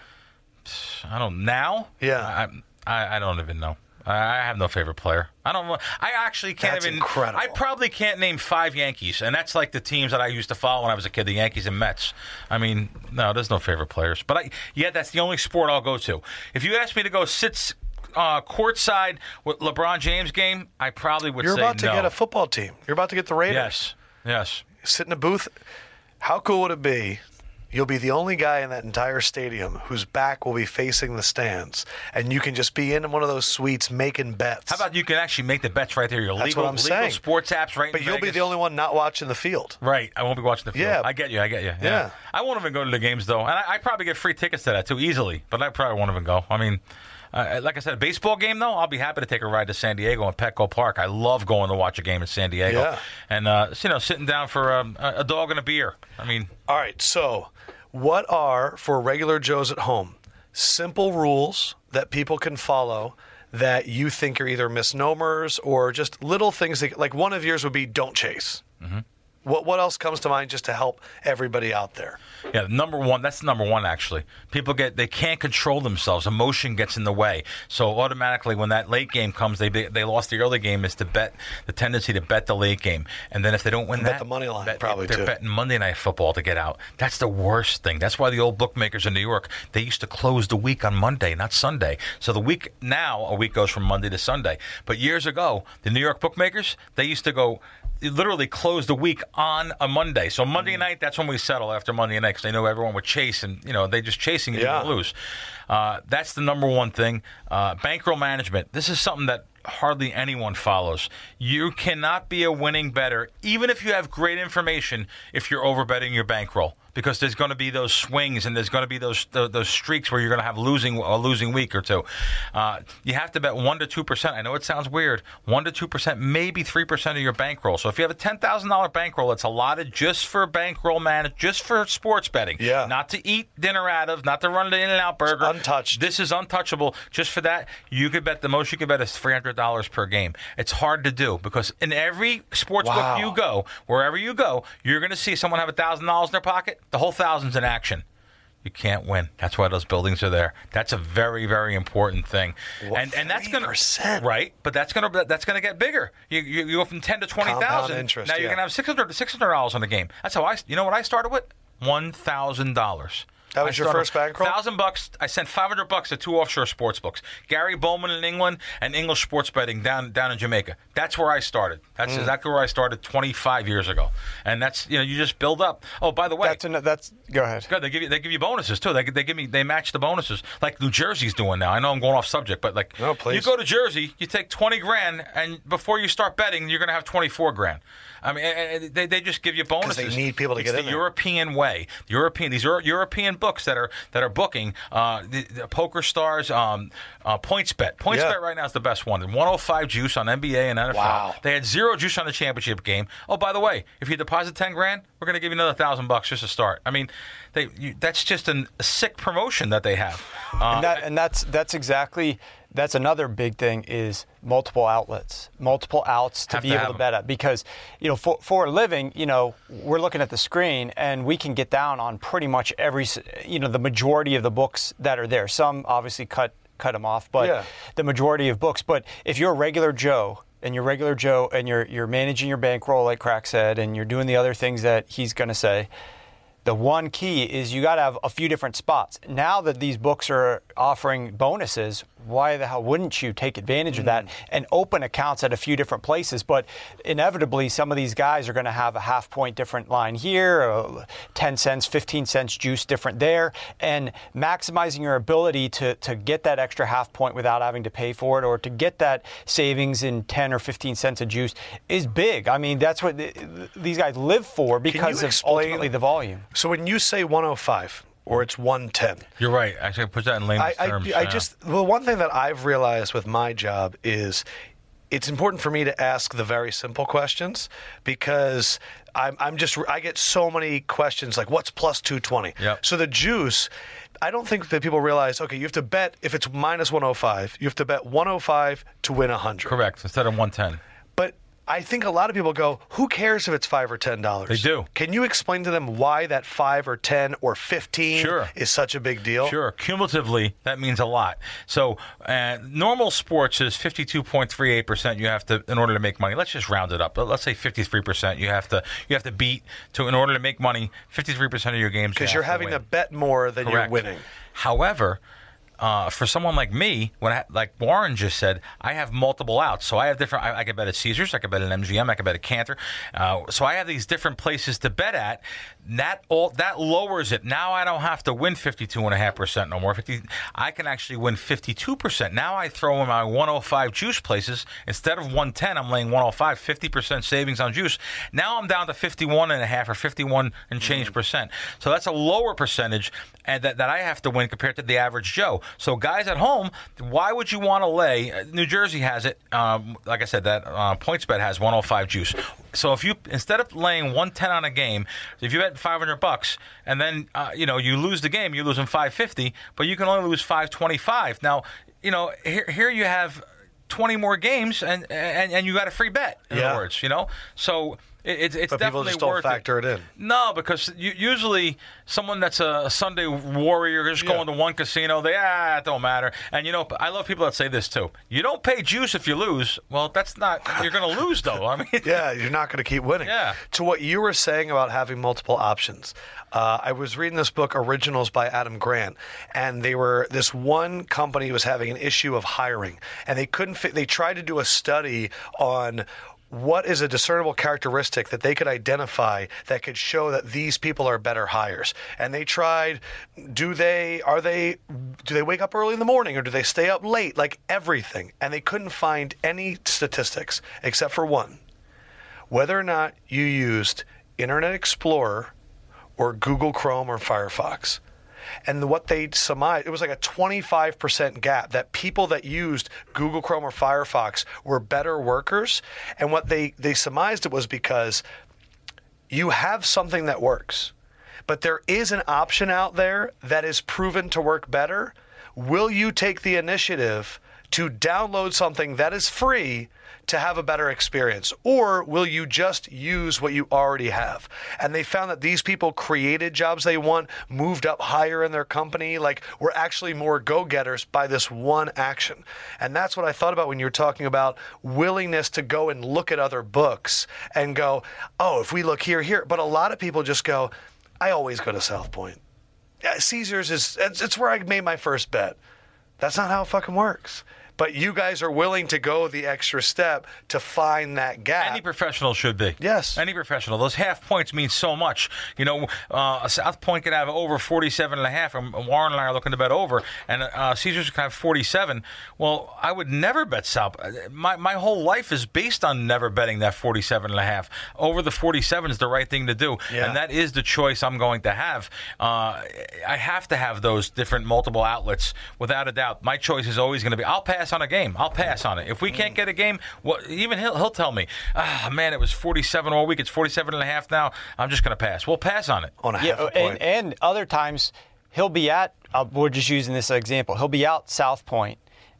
I don't now. Yeah. I, I I don't even know. I I have no favorite player. I don't. know. I actually can't That's even. incredible. I probably can't name five Yankees, and that's like the teams that I used to follow when I was a kid: the Yankees and Mets. I mean, no, there's no favorite players. But I, yeah, that's the only sport I'll go to. If you ask me to go sit uh, courtside with LeBron James game, I probably would You're say about to no. get a football team. You're about to get the Raiders. Yes. Yes. Sit in a booth. How cool would it be? You'll be the only guy in that entire stadium whose back will be facing the stands, and you can just be in one of those suites making bets. How about you can actually make the bets right there? Your That's legal, what I'm legal saying. sports apps right But in you'll be Vegas. the only one not watching the field. Right, I won't be watching the field. Yeah. I get you. I get you. Yeah. Yeah. I won't even go to the games though, and I, I probably get free tickets to that too easily. But I probably won't even go. I mean, uh, like I said, a baseball game though, I'll be happy to take a ride to San Diego and Petco Park. I love going to watch a game in San Diego. Yeah. And uh, you know, sitting down for um, a, a dog and a beer. I mean, All right, so what are, for regular Joes at home, simple rules that people can follow that you think are either misnomers or just little things that, like one of yours would be don't chase. Mm-hmm. What what else comes to mind just to help everybody out there? yeah, number one. That's number one. Actually, people get they can't control themselves. Emotion gets in the way. So automatically, when that late game comes, they they lost the early game. Is to bet the tendency to bet the late game, and then if they don't win Bet that, the money line, bet- probably, they're too. betting Monday Night Football to get out. That's the worst thing. That's why the old bookmakers in New York they used to close the week on Monday, not Sunday. So the week now a week goes from Monday to Sunday. But years ago, the New York bookmakers they used to go. Literally close the week on a Monday. So Monday night, that's when we settle after Monday night because they know everyone would chase and, you know, they just chasing you Yeah. to lose. Uh, that's the number one thing. Uh, bankroll management. This is something that hardly anyone follows. You cannot be a winning bettor, even if you have great information, if you're overbetting your bankroll. Because there's going to be those swings and there's going to be those those, those streaks where you're going to have losing a losing week or two. Uh, you have to bet one to two percent. I know it sounds weird. one to two percent, maybe three percent of your bankroll. So if you have a ten thousand dollars bankroll, it's allotted just for bankroll man, just for sports betting. Yeah. Not to eat dinner out of, not to run the In-N-Out burger. It's untouched. This is untouchable. Just for that, you could bet the most you could bet is three hundred dollars per game. It's hard to do because in every sports Wow. book you go, wherever you go, you're going to see someone have one thousand dollars in their pocket. The whole thousand's in action. You can't win. That's why those buildings are there. That's a very, very important thing. Well, and and that's going three percent. to right, but that's going to that's going to get bigger. You, you you go from ten to twenty Compound thousand. interest, Now you're yeah. going to have six hundred to six hundred dollars on the game. That's how I. You know what I started with? One thousand dollars. That was I your started- first bankroll? Thousand bucks. I sent five hundred bucks to two offshore sports books. Gary Bowman in England and English sports betting down down in Jamaica. That's where I started. That's Mm. exactly where I started twenty-five years ago. And that's you know you just build up. Oh, by the way, That's an, that's go ahead. good. They give you they give you bonuses too. They they give me they match the bonuses like New Jersey's doing now. I know I'm going off subject, but like No, please. you go to Jersey, you take twenty grand, and before you start betting, you're going to have twenty-four grand. I mean, eh, eh, they they just give you bonuses. they need people to It's get the in there. European way. European these are European books that are that are booking uh, the, the Poker Stars, um, uh, PointsBet. PointsBet Yeah. right now is the best one. one oh five juice on N B A and N F L. Wow. They had zero juice on the championship game. Oh, by the way, if you deposit ten grand, we're going to give you another thousand bucks just to start. I mean, they you, that's just an, a sick promotion that they have. Uh, And, that, and that's that's exactly that's another big thing is multiple outlets, multiple outs to Have be to able have to them. bet at. Because you know, for for a living, you know, we're looking at the screen and we can get down on pretty much every, s- you know, the majority of the books that are there. Some obviously cut cut them off, but Yeah. the majority of books. But if you're a regular Joe and you're regular Joe and you're you're managing your bankroll, like Crack said, and you're doing the other things that he's going to say. The one key is you got to have a few different spots. Now that these books are offering bonuses, why the hell wouldn't you take advantage of that and open accounts at a few different places? But inevitably, some of these guys are going to have a half point different line here, uh, ten cents, fifteen cents juice different there, and maximizing your ability to, to get that extra half point without having to pay for it or to get that savings in ten or fifteen cents of juice is big. I mean, that's what th- these guys live for because of explain- ultimately the volume. So when you say one oh five or it's one ten, You're right. Actually, put that in layman's I, I, terms. I yeah. just, well, one thing that I've realized with my job is it's important for me to ask the very simple questions because I'm, I'm just, I get so many questions like, what's plus two twenty? Yep. So the juice, I don't think that people realize, okay, you have to bet, if it's minus one oh five, you have to bet one oh five to win one hundred. correct instead of one ten. But I think a lot of people go, who cares if it's five or ten dollars? They do. Can you explain to them why that five or ten or fifteen Sure. is such a big deal? Sure. Cumulatively, that means a lot. So, uh, normal sports is fifty-two point three eight percent. You have to, in order to make money. Let's just round it up. Let's say fifty-three percent. You have to, you have to beat to, in order to make money. fifty-three percent of your games. Because you you're have having to, to win. bet more than Correct. you're winning. However, uh, for someone like me, when I, like Warren just said, I have multiple outs. So I have different. I, I can bet at Caesars. I can bet at M G M. I can bet at Cantor. Uh, so I have these different places to bet at. That all that lowers it. Now I don't have to win fifty-two and a half percent no more. fifty. I can actually win fifty-two percent. Now I throw in my one oh five juice places instead of one ten. I'm laying one oh five. fifty percent savings on juice. Now I'm down to fifty-one and a half or fifty-one and change percent. So that's a lower percentage, and that, that I have to win compared to the average Joe. So guys at home, why would you want to lay? uh, New Jersey has it. Um, like I said, that uh, PointsBet has one oh five juice. So if you instead of laying one ten on a game, if you bet five hundred bucks and then uh, you know you lose the game, you're losing five fifty, but you can only lose five twenty-five. Now you know here here you have twenty more games and and, and you got a free bet. In Yeah. other words, you know so. It, it's it's But people definitely just don't worth factor it in. No, because you, usually someone that's a Sunday warrior just Yeah. going to one casino, they ah, it don't matter. And you know, I love people that say this too. You don't pay juice if you lose. Well, that's not. You're going to lose though. I mean, Yeah, you're not going to keep winning. Yeah. To what you were saying about having multiple options, uh, I was reading this book, Originals by Adam Grant, and they were this one company was having an issue of hiring, and they couldn't fit. They tried to do a study on what is a discernible characteristic that they could identify that could show that these people are better hires? And they tried, do they, are they, do they wake up early in the morning or do they stay up late? Like everything. And they couldn't find any statistics except for one. Whether or not you used Internet Explorer or Google Chrome or Firefox. And what they surmised, it was like a twenty-five percent gap that people that used Google Chrome or Firefox were better workers. And what they, they surmised it was because you have something that works, but there is an option out there that is proven to work better. Will you take the initiative to download something that is free to have a better experience? Or will you just use what you already have? And they found that these people created jobs they want, moved up higher in their company, like were actually more go-getters by this one action. And that's what I thought about when you were talking about willingness to go and look at other books and go, oh, if we look here, here. But a lot of people just go, I always go to South Point. Yeah, Caesars is, it's, it's where I made my first bet. That's not how it fucking works. But you guys are willing to go the extra step to find that gap. Any professional should be. Yes. Any professional. Those half points mean so much. You know, uh, South Point could have over forty-seven and a half, and Warren and I are looking to bet over, and uh, Caesars could have forty-seven. Well, I would never bet South. My my whole life is based on never betting that forty-seven and a half. Over the forty-seven is the right thing to do, yeah. and that is the choice I'm going to have. Uh, I have to have those different multiple outlets, without a doubt. My choice is always going to be, I'll pass on a game. I'll pass on it. If we can't get a game, well, even he'll, he'll tell me, ah, man, it was forty-seven all week. It's forty-seven and a half now. I'm just going to pass. We'll pass on it. On a yeah, half a point. And, and other times, he'll be at, uh, we're just using this example, he'll be out South Point,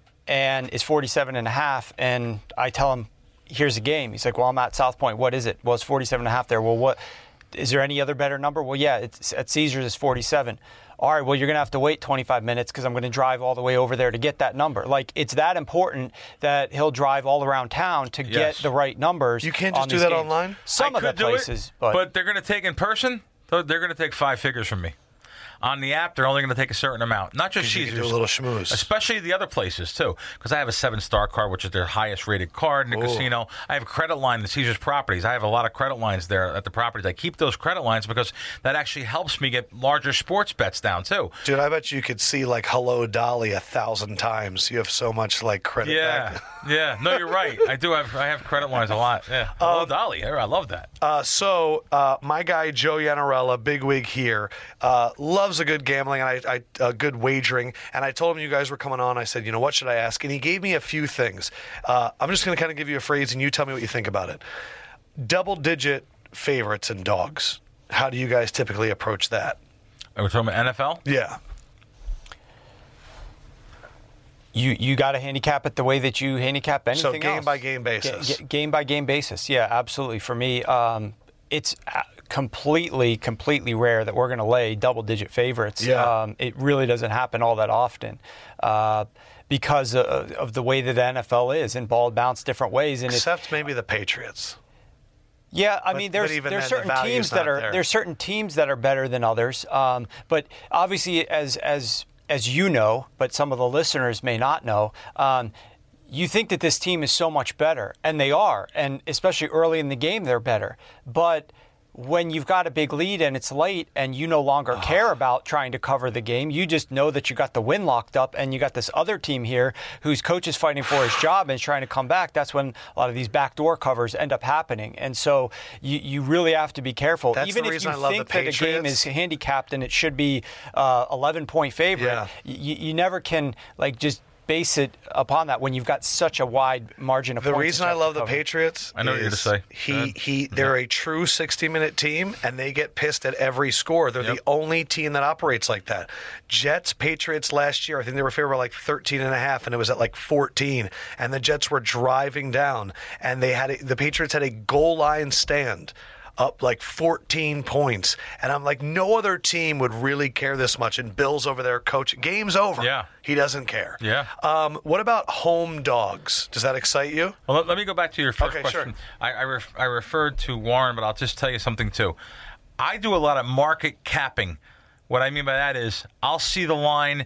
and it's forty-seven and a half, and I tell him, here's a game. He's like, well, I'm at South Point. What is it? Well, it's forty-seven and a half there. Well, what? Is there any other better number? Well, yeah, it's, at Caesars it's forty-seven. All right, well, you're going to have to wait twenty-five minutes because I'm going to drive all the way over there to get that number. Like, it's that important that he'll drive all around town to Yes. get the right numbers. You can't just on do these that games. online? Some I of the could do places, it, but, but they're going to take in person. They're going to take five figures from me. On the app, they're only going to take a certain amount. Not just You can Caesars. do a little schmooze. Especially the other places, too. Because I have a seven-star card, which is their highest-rated card in the Ooh. casino. I have a credit line in the Caesars properties. I have a lot of credit lines there at the properties. I keep those credit lines because that actually helps me get larger sports bets down, too. Dude, I bet you could see like Hello Dolly a thousand times. You have so much like credit Yeah, back. yeah. No, you're right. I do have I have credit lines a lot. Yeah. Oh, Dolly. I love that. Uh, so uh, my guy Joe Yanarella, bigwig here, uh, loves a good gambling and I, I uh, good wagering. And I told him you guys were coming on. I said, you know, what should I ask? And he gave me a few things. Uh, I'm just going to kind of give you a phrase and you tell me what you think about it. Double-digit favorites and dogs. How do you guys typically approach that? Are we talking about N F L? Yeah. you you got to handicap it the way that you handicap anything So game else. by game basis. Ga- ga- game by game basis. Yeah, absolutely. For me, um, it's uh, completely, completely rare that we're going to lay double-digit favorites. Yeah. Um, it really doesn't happen all that often uh, because of, of the way that the N F L is, and ball bounce different ways. And if, Except maybe the Patriots. Yeah, I But- mean, but there's even there's then, the certain value's teams that not are there. there's certain teams that are better than others. Um, but obviously, as as as you know, but some of the listeners may not know. Um, you think that this team is so much better, and they are, and especially early in the game, they're better. But when you've got a big lead and it's late and you no longer care about trying to cover the game, you just know that you got the win locked up and you got this other team here whose coach is fighting for his job and is trying to come back. That's when a lot of these backdoor covers end up happening. And so you, you really have to be careful. That's Even the if reason you I love think the that a game Patriots. is handicapped and it should be uh, eleven-point favorite, Yeah. you, you never can like just base it upon that when you've got such a wide margin of The points. reason that I you have love to the cover. Patriots I know what you're is gonna say. Go he ahead. he they're a true sixty-minute team and they get pissed at every score. They're Yep. the only team that operates like that. Jets, Patriots last year, I think they were favored by like thirteen and a half and it was at like fourteen and the Jets were driving down and they had a, the Patriots had a goal line stand up like fourteen points. And I'm like, no other team would really care this much. And Bill's over there coaching. Game's over. Yeah. He doesn't care. Yeah. Um, what about home dogs? Does that excite you? Well, let, let me go back to your first Okay, question. sure. I I, ref, I referred to Warren, but I'll just tell you something too. I do a lot of market capping. What I mean by that is I'll see the line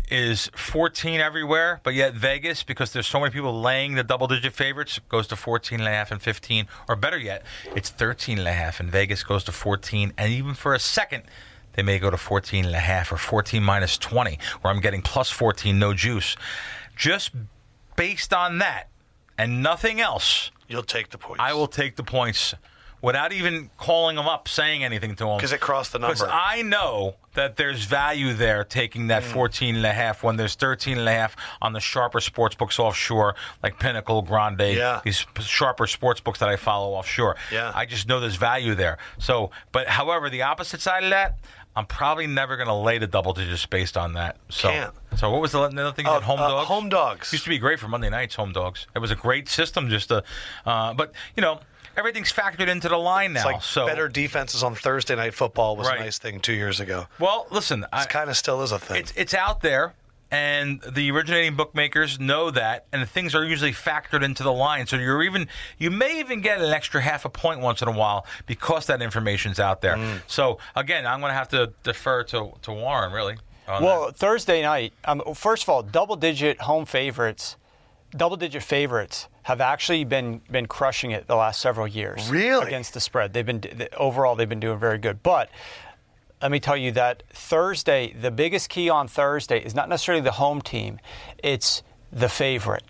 is fourteen everywhere, but yet Vegas, because there's so many people laying the double-digit favorites, goes to fourteen and a half and fifteen. Or better yet, it's thirteen and a half, and Vegas goes to fourteen. And even for a second, they may go to fourteen and a half or fourteen minus twenty, where I'm getting plus fourteen, no juice. Just based on that and nothing else, You'll take the points. I will take the points without even calling them up, saying anything to them. Because it crossed the number. Because I know that there's value there taking that mm. fourteen and a half when there's thirteen and a half on the sharper sports books offshore, like Pinnacle, Grande, yeah. these sharper sports books that I follow offshore. Yeah. I just know there's value there. So, but however, the opposite side of that, I'm probably never going to lay the double digits based on that. So, Can't. so what was the other thing? You Oh, said? Home uh, dogs. home dogs Used to be great for Monday nights. Home dogs. It was a great system. Just to, uh, but you know, everything's factored into the line now. It's like so better defenses on Thursday Night Football was Right. a nice thing two years ago. Well, listen, It I, kind of still is a thing. it's it's out there. And the originating bookmakers know that, and things are usually factored into the line. So you're even, you may even get an extra half a point once in a while because that information's out there. Mm. So again, I'm going to have to defer to, to Warren, really. Well, that. Thursday night, um, first of all, double-digit home favorites, double-digit favorites have actually been been crushing it the last several years. Really? Against the spread, they've been overall they've been doing very good, but. Let me tell you that Thursday, the biggest key on Thursday is not necessarily the home team, it's the favorite.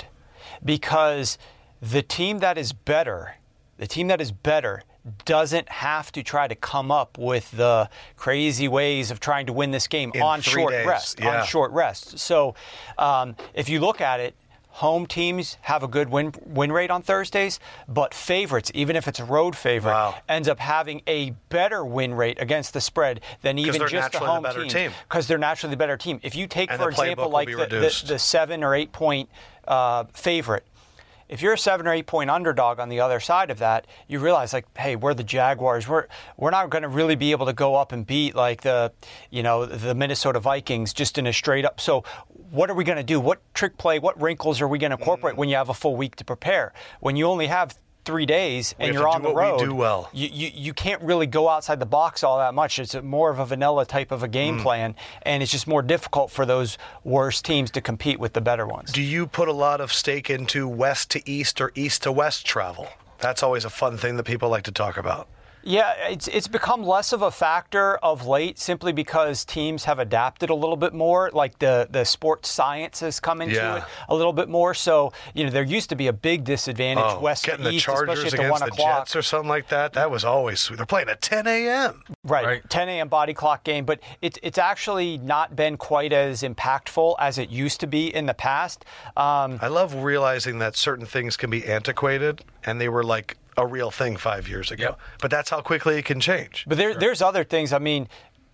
Because the team that is better, the team that is better doesn't have to try to come up with the crazy ways of trying to win this game In on three short days. rest. Yeah. On short rest. So um, if you look at it, home teams have a good win win rate on Thursdays, but favorites, even if it's a road favorite, wow. ends up having a better win rate against the spread than even they're just the naturally home the better team. team. Because they're naturally the better team. If you take, And for the playbook example, will like be the, the, reduced. the seven or eight point uh, favorite, if you're a seven or eight point underdog on the other side of that, you realize like, hey, we're the Jaguars. We're we're not going to really be able to go up and beat like the, you know, the Minnesota Vikings just in a straight up. So what are we going to do? What trick play? What wrinkles are we going to incorporate mm. when you have a full week to prepare? When you only have three days we and have you're to on do the what road, we do well. you, you you can't really go outside the box all that much. It's a more of a vanilla type of a game mm. plan, and it's just more difficult for those worse teams to compete with the better ones. Do you put a lot of stake into west to east or east to west travel? That's always a fun thing that people like to talk about. Yeah, it's it's become less of a factor of late simply because teams have adapted a little bit more. Like the, the sports science has come into yeah. it a little bit more. So, you know, there used to be a big disadvantage oh, west getting to the east, Chargers especially at the against one the o'clock. Jets or something like that. That was always sweet. They're playing at ten a.m. Right, right, ten a.m. body clock game. But it's it's actually not been quite as impactful as it used to be in the past. Um, I love realizing that certain things can be antiquated, and they were like a real thing five years ago. Yep. But that's how quickly it can change. But there, there's other things. I mean,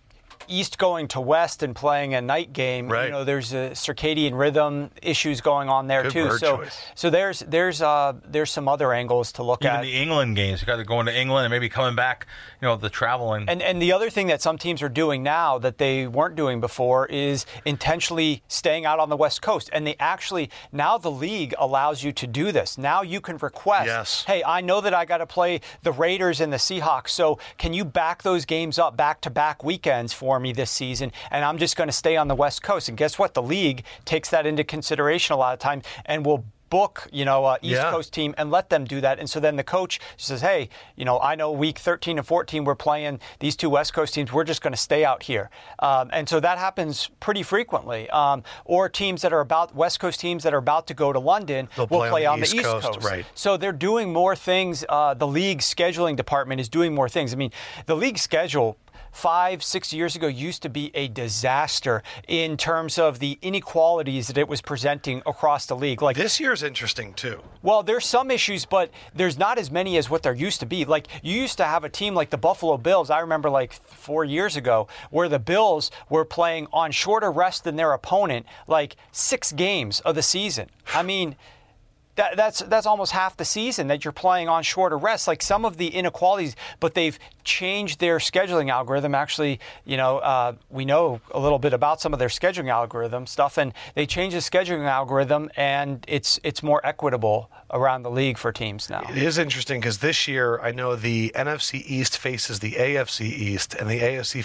East going to West and playing a night game, right. you know, there's a circadian rhythm issues going on there Good too. word So, choice. so there's there's uh there's some other angles to look Even at. the England games, you got to go into England and maybe coming back, you know, the traveling. And and the other thing that some teams are doing now that they weren't doing before is intentionally staying out on the West Coast. And they actually, now the league allows you to do this. Now you can request, yes. hey, I know that I got to play the Raiders and the Seahawks, so can you back those games up back-to-back weekends for me this season? And I'm just going to stay on the West Coast. And guess what? The league takes that into consideration a lot of times and will book, you know, uh, East yeah. Coast team and let them do that. And so then the coach says, hey, you know, I know week thirteen and fourteen we're playing these two West Coast teams. We're just going to stay out here. Um, and so that happens pretty frequently. Um, or teams that are about, West Coast teams that are about to go to London They'll will play play on on the the East East Coast, Coast. right. So they're doing more things. Uh, the league scheduling department is doing more things. I mean, the league schedule five, six years ago used to be a disaster in terms of the inequalities that it was presenting across the league. Like This year's interesting, too. Well, there's some issues, but there's not as many as what there used to be. Like, you used to have a team like the Buffalo Bills, I remember like four years ago, where the Bills were playing on shorter rest than their opponent, like six games of the season. I mean, That, that's that's almost half the season that you're playing on shorter rest. Like some of the inequalities, but they've changed their scheduling algorithm. Actually, you know, uh, we know a little bit about some of their scheduling algorithm stuff, and they changed the scheduling algorithm, and it's it's more equitable around the league for teams now. It is interesting because this year I know the N F C East faces the A F C East, and the A F C East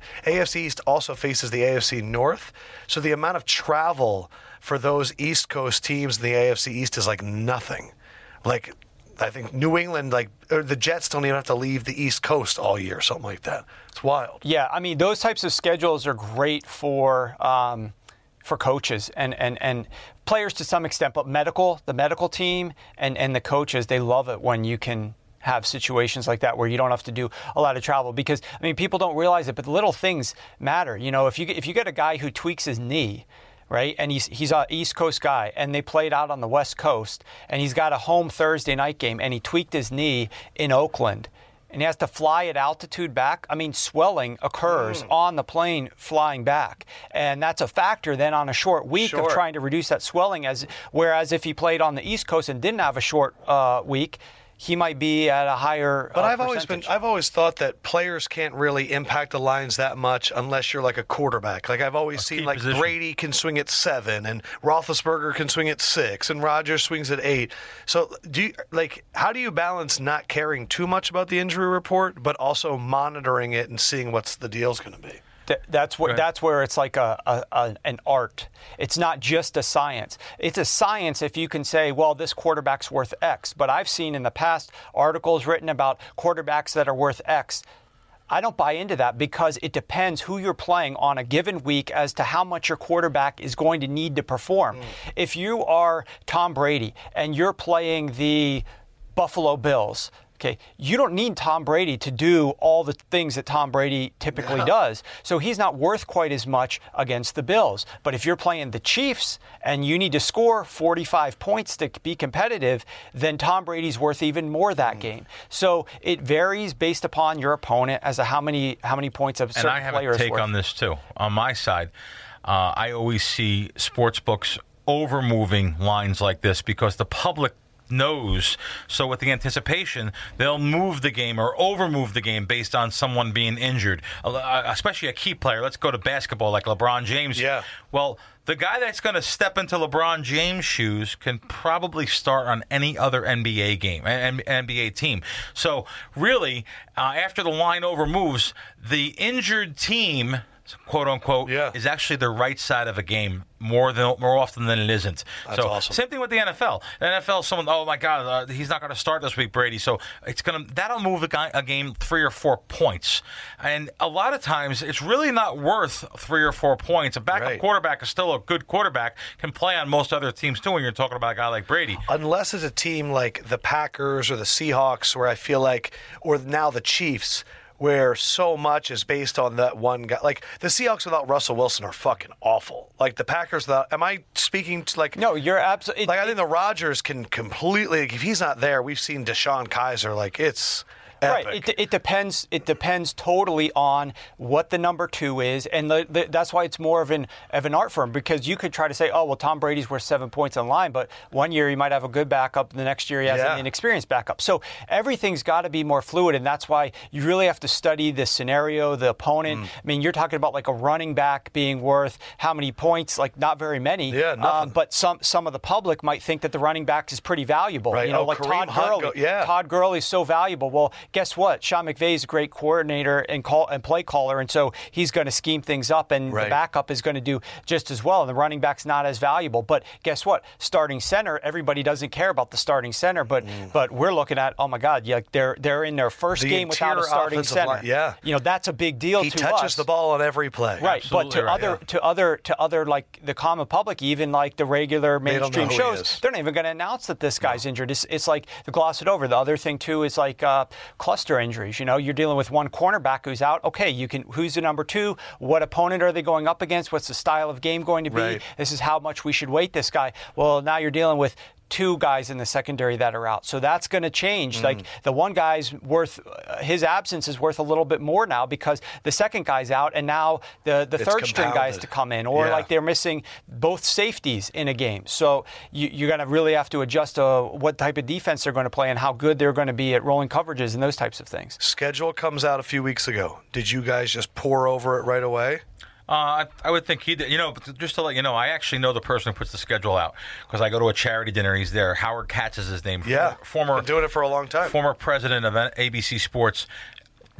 A F C East also faces the A F C North. So the amount of travel for those East Coast teams in the A F C East is like nothing. Like, I think New England, like, or the Jets don't even have to leave the East Coast all year, something like that. It's wild. Yeah, I mean, those types of schedules are great for um, for coaches and, and, and players to some extent, but medical, the medical team and, and the coaches, they love it when you can have situations like that where you don't have to do a lot of travel because, I mean, people don't realize it, but the little things matter. You know, if you if you get a guy who tweaks his knee, right, and he's he's an East Coast guy, and they played out on the West Coast, and he's got a home Thursday night game, and he tweaked his knee in Oakland, and he has to fly at altitude back. I mean, swelling occurs mm. on the plane flying back, and that's a factor then on a short week sure. of trying to reduce that swelling. As whereas if he played on the East Coast and didn't have a short uh, week, he might be at a higher. But uh, I've always percentage. been, I've always thought that players can't really impact the lines that much unless you're like a quarterback. Like I've always a seen, like position. Brady can swing at seven, and Roethlisberger can swing at six, and Rodgers swings at eight. So, do you, like, how do you balance not caring too much about the injury report, but also monitoring it and seeing what's the deal's going to be? That's what. That's where it's like a, a, a an art. It's not just a science. It's a science if you can say, well, this quarterback's worth X. But I've seen in the past articles written about quarterbacks that are worth X. I don't buy into that because it depends who you're playing on a given week as to how much your quarterback is going to need to perform. Mm. If you are Tom Brady and you're playing the Buffalo Bills, okay, you don't need Tom Brady to do all the things that Tom Brady typically yeah. does. So he's not worth quite as much against the Bills. But if you're playing the Chiefs and you need to score forty-five points to be competitive, then Tom Brady's worth even more that mm. game. So it varies based upon your opponent as to how many how many points a certain player is worth. And I have a take on this too. On my side, uh, I always see sports books over-moving lines like this because the public knows. So with the anticipation, they'll move the game or over-move the game based on someone being injured, uh, especially a key player. Let's go to basketball like LeBron James. Yeah. Well, the guy that's going to step into LeBron James' shoes can probably start on any other N B A game, N B A team. So really, uh, after the line over moves, the injured team, quote unquote, yeah. is actually the right side of a game more than more often than it isn't. That's so awesome. Same thing with the N F L. The N F L, someone, oh my God, uh, he's not going to start this week, Brady. So it's gonna that'll move a, guy, a game three or four points. And a lot of times, it's really not worth three or four points. A backup right. quarterback is still a good quarterback, can play on most other teams too. When you're talking about a guy like Brady, unless it's a team like the Packers or the Seahawks, where I feel like, or now the Chiefs, where so much is based on that one guy. Like, the Seahawks without Russell Wilson are fucking awful. Like, the Packers without... Am I speaking to, like... No, you're absolutely... Like, I think the Rodgers can completely... Like, if he's not there, we've seen Deshaun Kaiser. Like, it's... Epic. Right. It, it depends. It depends totally on what the number two is, and the, the, that's why it's more of an of an art form. Because you could try to say, oh well, Tom Brady's worth seven points on line, but one year he might have a good backup, the next year he has yeah. an inexperienced backup. So everything's got to be more fluid, and that's why you really have to study the scenario, the opponent. Mm. I mean, you're talking about like a running back being worth how many points? Like not very many. Yeah, nothing. Uh, but some some of the public might think that the running back is pretty valuable. Right. You know, oh, like Kareem Todd Hunt Gurley. Go, yeah. Todd Gurley is so valuable. Well, guess what? Sean McVay is a great coordinator and call and play caller, and so he's going to scheme things up, and right. the backup is going to do just as well. And the running back's not as valuable. But guess what? Starting center, everybody doesn't care about the starting center, but mm. but we're looking at, oh my God, yeah, they're they're in their first the game without a starting center. Line, yeah, you know that's a big deal. He to touches us. the ball on every play, right? Absolutely but to right, other yeah. to other to other like the common public, even like the regular mainstream shows, they're not even going to announce that this guy's no. injured. It's, it's like they gloss it over. The other thing too is like uh, cluster injuries. You know, you're dealing with one cornerback who's out. Okay, you can. Who's the number two? What opponent are they going up against? What's the style of game going to be? Right. This is how much we should weight this guy. Well, now you're dealing with two guys in the secondary that are out. So that's going to change. Mm. Like the one guy's worth, uh, his absence is worth a little bit more now because the second guy's out, and now the, the third string guys to come in, or yeah. like they're missing both safeties in a game. So you, you're going to really have to adjust to what type of defense they're going to play and how good they're going to be at rolling coverages and those types of things. Schedule comes out a few weeks ago. Did you guys just pour over it right away? Uh, I, I would think he did. You know, just to let you know, I actually know the person who puts the schedule out because I go to a charity dinner. He's there. Howard Katz is his name. Yeah, former been doing it for a long time. Former president of A B C Sports.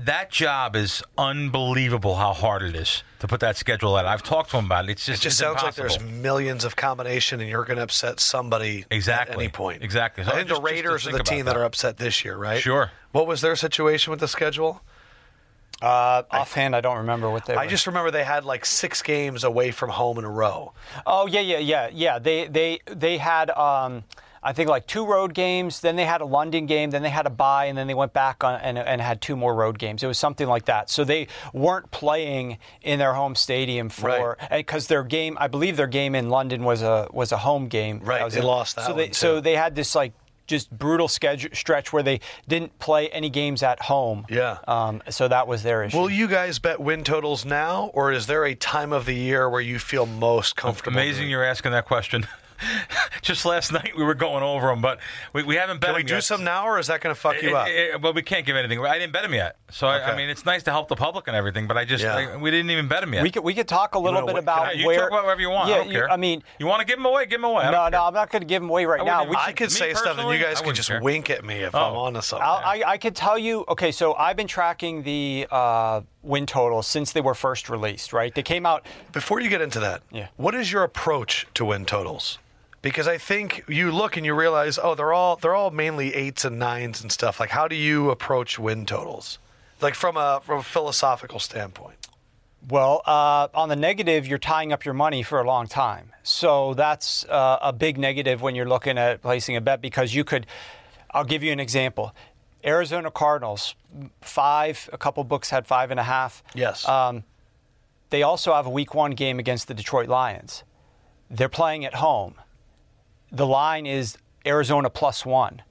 That job is unbelievable how hard it is to put that schedule out. I've talked to him about it. It's It just, just it's sounds impossible. like there's millions of combination, and you're going to upset somebody Exactly. at any point. Exactly. I So think just- the just to Raiders are think the team about that that. are upset this year, right? Sure. What was their situation with the schedule? Uh, offhand, I don't remember what they. I were. just remember they had like six games away from home in a row. Oh yeah, yeah, yeah, yeah. They they they had um, I think like two road games. Then they had a London game. Then they had a bye, and then they went back on and, and had two more road games. It was something like that. So they weren't playing in their home stadium for because their game. I believe their game in London was a was a home game. Right, That was they it. lost that So they one, so too. they had this like just brutal schedule stretch where they didn't play any games at home. Yeah. Um, so that was their issue. Will you guys bet win totals now, or is there a time of the year where you feel most comfortable? Amazing doing it? you're asking that question. Just last night we were going over them, but we, we haven't bet Can we them do yet. some now, or is that going to fuck you It- up? it- well, we can't give anything. I didn't bet him yet, so I, I Okay. mean, it's nice to help the public and everything. But I just Yeah. I- we didn't even bet him yet. we could we could talk a little wanna bit wait- about Yeah, you where talk about whatever you want. Yeah, I don't you- care. I mean, you want to give them away? Give them away. I no, don't no, care. I'm not going to give them away right I now. wouldn't We even- I should, could Me say stuff, and personally, you I guys could wouldn't just care. wink at me if Oh. I'm on to something. I'll, I, I could tell you. Okay, so I've been tracking the uh, win totals since they were first released. Right, they came out. Before you get into that, Yeah. what is your approach to win totals? Because I think you look and you realize, oh, they're all they're all mainly eights and nines and stuff. Like, how do you approach win totals? Like from a from a philosophical standpoint. Well, uh, on the negative, you're tying up your money for a long time. So that's uh, a big negative when you're looking at placing a bet because you could. I'll give you an example. Arizona Cardinals, five. A couple books had five and a half. Yes. Um, they also have a week one game against the Detroit Lions. They're playing at home. The line is Arizona plus one.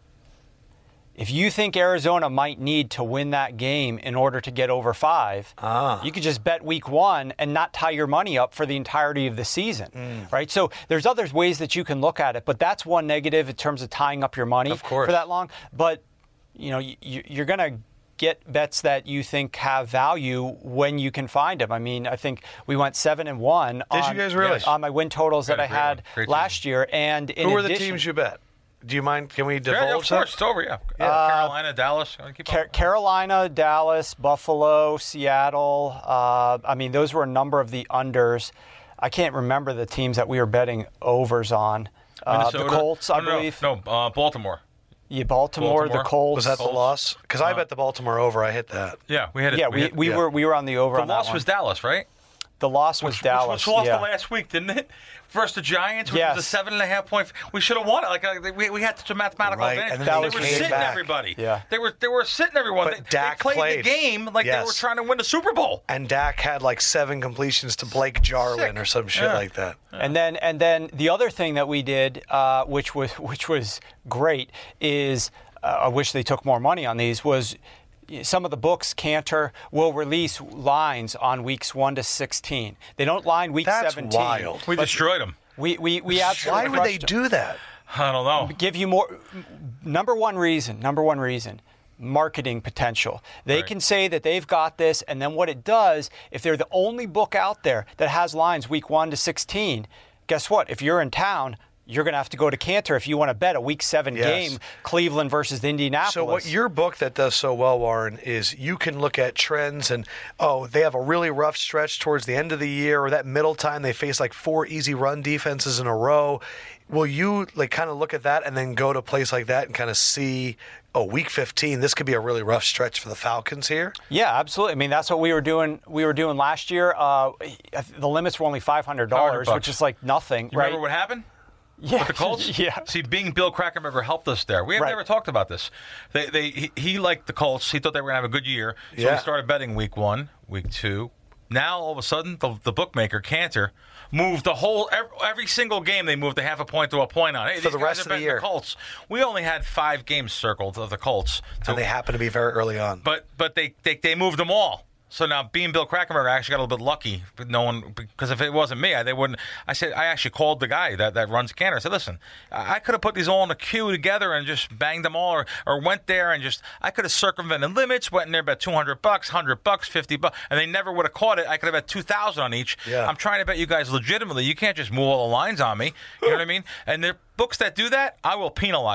If you think Arizona might need to win that game in order to get over five, Ah. you could just bet week one and not tie your money up for the entirety of the season, Mm. right? So there's other ways that you can look at it, but that's one negative in terms of tying up your money Of course. for that long. But you know, you, you're going to get bets that you think have value when you can find them. I mean, I think we went seven and one. Did on, you guys really? on my win totals that Got a I great had one. Great last team. year? And in Who were the addition- teams you bet? Do you mind? Can we Yeah, divulge yeah, of that? course, it's over. Yeah, yeah. Carolina, Dallas. Keep Car- on. Carolina, Dallas, Buffalo, Seattle. Uh, I mean, those were a number of the unders. I can't remember the teams that we were betting overs on. Uh, the Minnesota? Colts, I no, no, believe. No, uh, Baltimore. Yeah, Baltimore, Baltimore. the Colts. Was that the Colts. loss? Because I Uh, bet the Baltimore over. I hit that. Yeah, we had it. Yeah, we, had- we yeah. were we were on the over The on that loss one. was Dallas, right? the loss was Which- Dallas. Which lost yeah. the last week, didn't it? Versus the Giants, which was a Yes. seven and a half point. We should have won it. Like uh, we, we had such a mathematical Right, advantage. and then That they was were came sitting back. everybody. Yeah. they were they were sitting everyone. But they, Dak they played played. the game like they Yes. were trying to win the Super Bowl. And Dak had like seven completions to Blake Jarwin Sick. or some shit Yeah. like that. And then and then the other thing that we did, uh, which was which was great, is uh, I wish they took more money on these. Was some of the books, Cantor, will release lines on weeks one to sixteen. They don't line week That's seventeen. wild. We But destroyed them. We we we absolutely Why would they crushed them. do that? I don't know. Give you more. Number one reason. Number one reason. Marketing potential. They Right. can say that they've got this, and then what it does, if they're the only book out there that has lines week one to sixteen, guess what? If you're in town, you're going to have to go to Cantor if you want to bet a week seven Yes. game, Cleveland versus Indianapolis. So what your book that does so well, Warren, is you can look at trends and, oh, they have a really rough stretch towards the end of the year, or that middle time they face like four easy run defenses in a row. Will you like kind of look at that and then go to a place like that and kind of see, oh, week fifteen, this could be a really rough stretch for the Falcons here? Yeah, absolutely. I mean, that's what we were doing. We were doing last year. Uh, the limits were only five hundred dollars, bucks. which is like nothing, You right? remember what happened? Yeah, With the Colts? yeah. See, being Bill Krakenberger helped us there. We have Right. never talked about this. They, they, he, he liked the Colts. He thought they were going to have a good year. So Yeah. he started betting week one, week two. Now, all of a sudden, the, the bookmaker, Cantor, moved the whole, every, every single game they moved a half a point to a point on. Hey, For these the guys rest are of the betting year. the Colts. We only had five games circled of the Colts. To, And they happen to be very early on. but but they, they, they moved them all. So now, being Bill Krakenberger, I actually got a little bit lucky. But no one, because if it wasn't me, I, they wouldn't. I said I actually called the guy that, that runs Cantor. I said, listen, I I could have put these all in a queue together and just banged them all, or, or went there and just I could have circumvented limits, went in there bet two hundred bucks, hundred bucks, fifty bucks, and they never would have caught it. I could have bet two thousand on each. Yeah. I'm trying to bet you guys legitimately. You can't just move all the lines on me. You know what I mean? And there are books that do that, I will penalize them.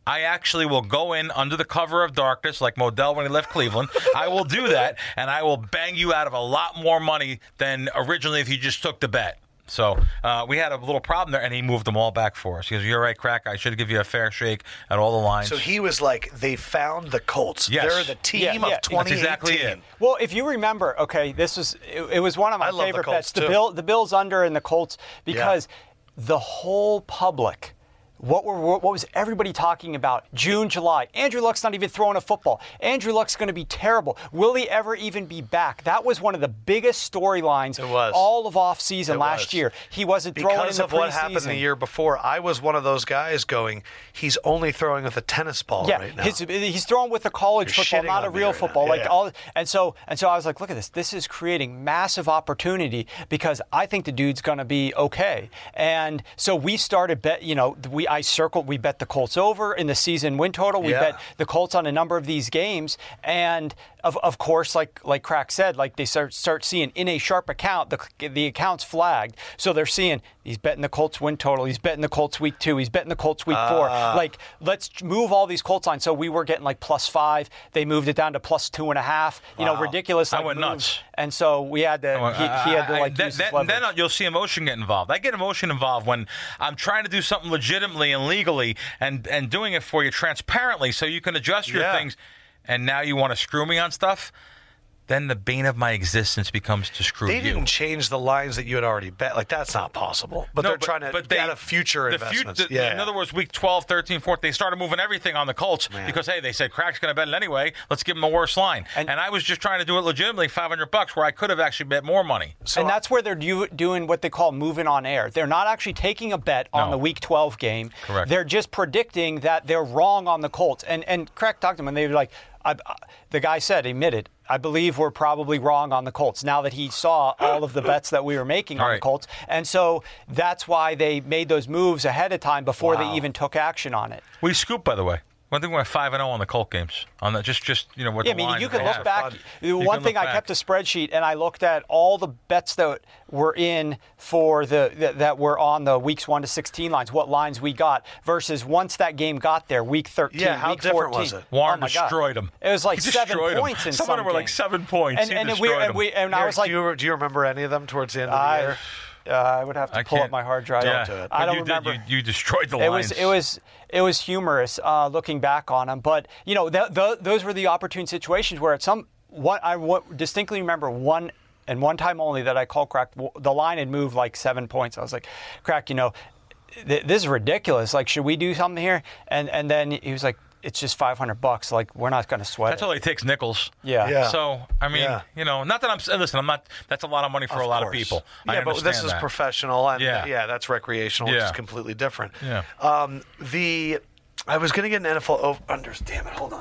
I actually will go in under the cover of darkness like Modell when he left Cleveland. I will do that, and I will bang you out of a lot more money than originally if you just took the bet. So uh, we had a little problem there, and he moved them all back for us. He goes, "You're right, Crack. I should give you a fair shake at all the lines." So he was like, they found the Colts. Yes. They're the team Yeah, yeah. of twenty eighteen. That's exactly it. Well, if you remember, okay, this was it, it was one of my I love the favorite Colts, bets. The too. Bill, the Bills under and the Colts, because the whole public. What were what was everybody talking about? June, July. Andrew Luck's not even throwing a football. Andrew Luck's going to be terrible. Will he ever even be back? That was one of the biggest storylines It was. all of off season It last was. year. He wasn't throwing Because in the of what happened preseason. the year before, I was one of those guys going, he's only throwing with a tennis ball Yeah, right now. his, he's throwing with a college You're football, shitting not a on me real right now. football. Yeah, like yeah. all, and so and so I was like, look at this. This is creating massive opportunity because I think the dude's going to be okay. And so we started bet. You know, we I circled. We bet the Colts over in the season win total. We Yeah. bet the Colts on a number of these games, and of of course, like like Crack said, like they start start seeing in a sharp account the the account's flagged, so they're seeing he's betting the Colts win total. He's betting the Colts week two. He's betting the Colts week four. Ah. Like let's move all these Colts lines. So we were getting like plus five. They moved it down to plus two and a half. You know, Wow. ridiculous. I Like, went moves. nuts. And so we had to. He, he had to I- I- like then, use his then, leverage. then you'll see emotion get involved. I get emotion involved when I'm trying to do something legitimately and legally and, and doing it for you transparently so you can adjust your Yeah. things. And now you want to screw me on stuff? Then the bane of my existence becomes to screw They you. didn't change the lines that you had already bet. Like, that's not possible. But No, they're trying to but get they- out of future the fut- investments. the- yeah. In other words, week twelve, thirteen, fourteen, they started moving everything on the Colts because, hey, they said Crack's going to bet it anyway. Let's give him a worse line. And, And- I was just trying to do it legitimately, five hundred bucks, where I could have actually bet more money. So and that's where they're do, doing what they call moving on air. They're not actually taking a bet on No. the Week twelve game. Correct. They're just predicting that they're wrong on the Colts. And and Craig talked to them, and they were like, I, I, the guy said, admitted, I believe we're probably wrong on the Colts now that he saw all of the bets that we were making All on right. the Colts. And so that's why they made those moves ahead of time before Wow. they even took action on it. We scooped, by the way. One thing, we went five and zero on the Colt games. On the just, just you know, what Yeah, I the mean, line you that can they look have. back. You One can thing, look I back. kept a spreadsheet, and I looked at all the bets that were in for the that, that were on the weeks one to sixteen lines, what lines we got versus once that game got there, week thirteen, Yeah, how week different fourteen. was it? Warren oh my God. destroyed them. It was like He seven destroyed 'em. points in some, some of them were like games. seven points. And, he and, we, destroyed and, them. we, and I Eric, was like, do you, do you remember any of them towards the end of the I, year? uh, I would have to I pull up can't- my hard drive. Yeah, do it. I but don't you remember. Did, you, you destroyed the It lines. was it was it was humorous uh, looking back on them, but you know th- th- those were the opportune situations where at some what I w- distinctly remember one and one time only that I called Crack. The line had moved like seven points. I was like, Crack, you know, th- this is ridiculous. Like, should we do something here? And and then he was like, it's just five hundred bucks. Like, we're not going to sweat That's it. all he takes nickels. Yeah. Yeah. So I mean, Yeah. you know, not that I'm listen. I'm not. That's a lot of money for a lot of course. people. I Yeah, but understand this is that. professional, and Yeah. yeah, that's recreational, which Yeah. is completely different. Yeah. Um, the I was going to get an N F L over unders. Damn it! Hold on.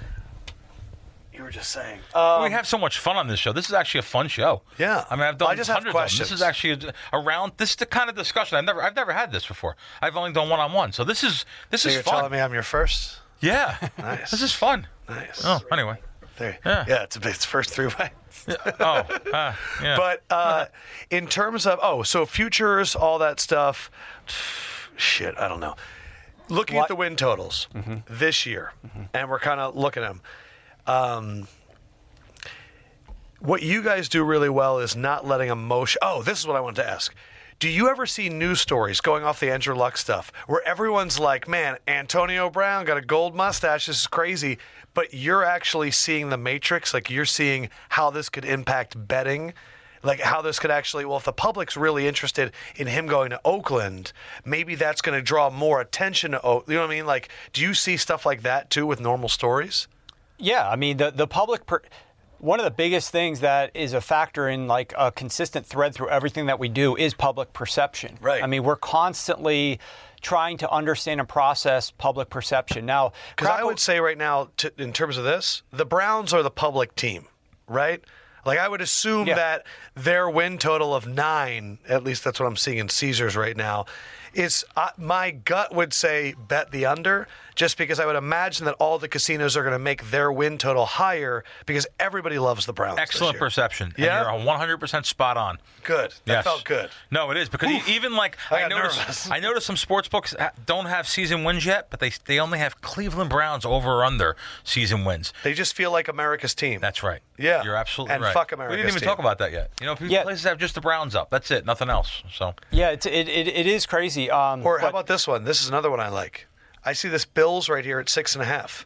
You were just saying. Uh, we have so much fun on this show. This is actually a fun show. Yeah. I mean, I've done I just have hundreds of them. This questions. is actually a, around. This is the kind of discussion I've never. I've never had this before. I've only done one on one. So this is this so is you're fun. telling me I'm your first? Yeah. Nice. This is fun. Nice. Oh, anyway. There. Yeah. Yeah. It's it's first three way. Oh, uh, yeah. But uh, in terms of oh, so futures, all that stuff. Shit, I don't know. Looking What- at the win totals this year, and we're kind of looking at them. Um, what you guys do really well is not letting emotion. Oh, this is what I wanted to ask. Do you ever see news stories going off the Andrew Luck stuff where everyone's like, man, Antonio Brown got a gold mustache. This is crazy. But you're actually seeing the matrix. Like you're seeing how this could impact betting. Like how this could actually, well, if the public's really interested in him going to Oakland, maybe that's going to draw more attention to Oakland. You know what I mean? Like, do you see stuff like that too with normal stories? Yeah, I mean the the public. Per- one of the biggest things that is a factor in like a consistent thread through everything that we do is public perception. Right. I mean, we're constantly trying to understand and process public perception. Now, Because I Crackle- would say right now, to, in terms of this, the Browns are the public team, right? Like I would assume Yeah. that their win total of nine, at least that's what I'm seeing in Caesars right now, is uh, my gut would say bet the under, just because I would imagine that all the casinos are going to make their win total higher because everybody loves the Browns. Excellent this year. perception. Yeah? And you're one hundred percent spot on. Good. That Yes. felt good. No, it is because Oof. even like I I, got noticed, nervous. I noticed some sports books ha- don't have season wins yet, but they they only have Cleveland Browns over or under season wins. They just feel like America's team. That's right. Yeah. You're absolutely And right. fuck We America's didn't even team. talk about that yet. You know, people, Yeah. places have just the Browns up. That's it. Nothing else. So Yeah, it's, it, it it is crazy. Um, Or how but- about this one? This is another one I like. I see this Bills right here at six and a half.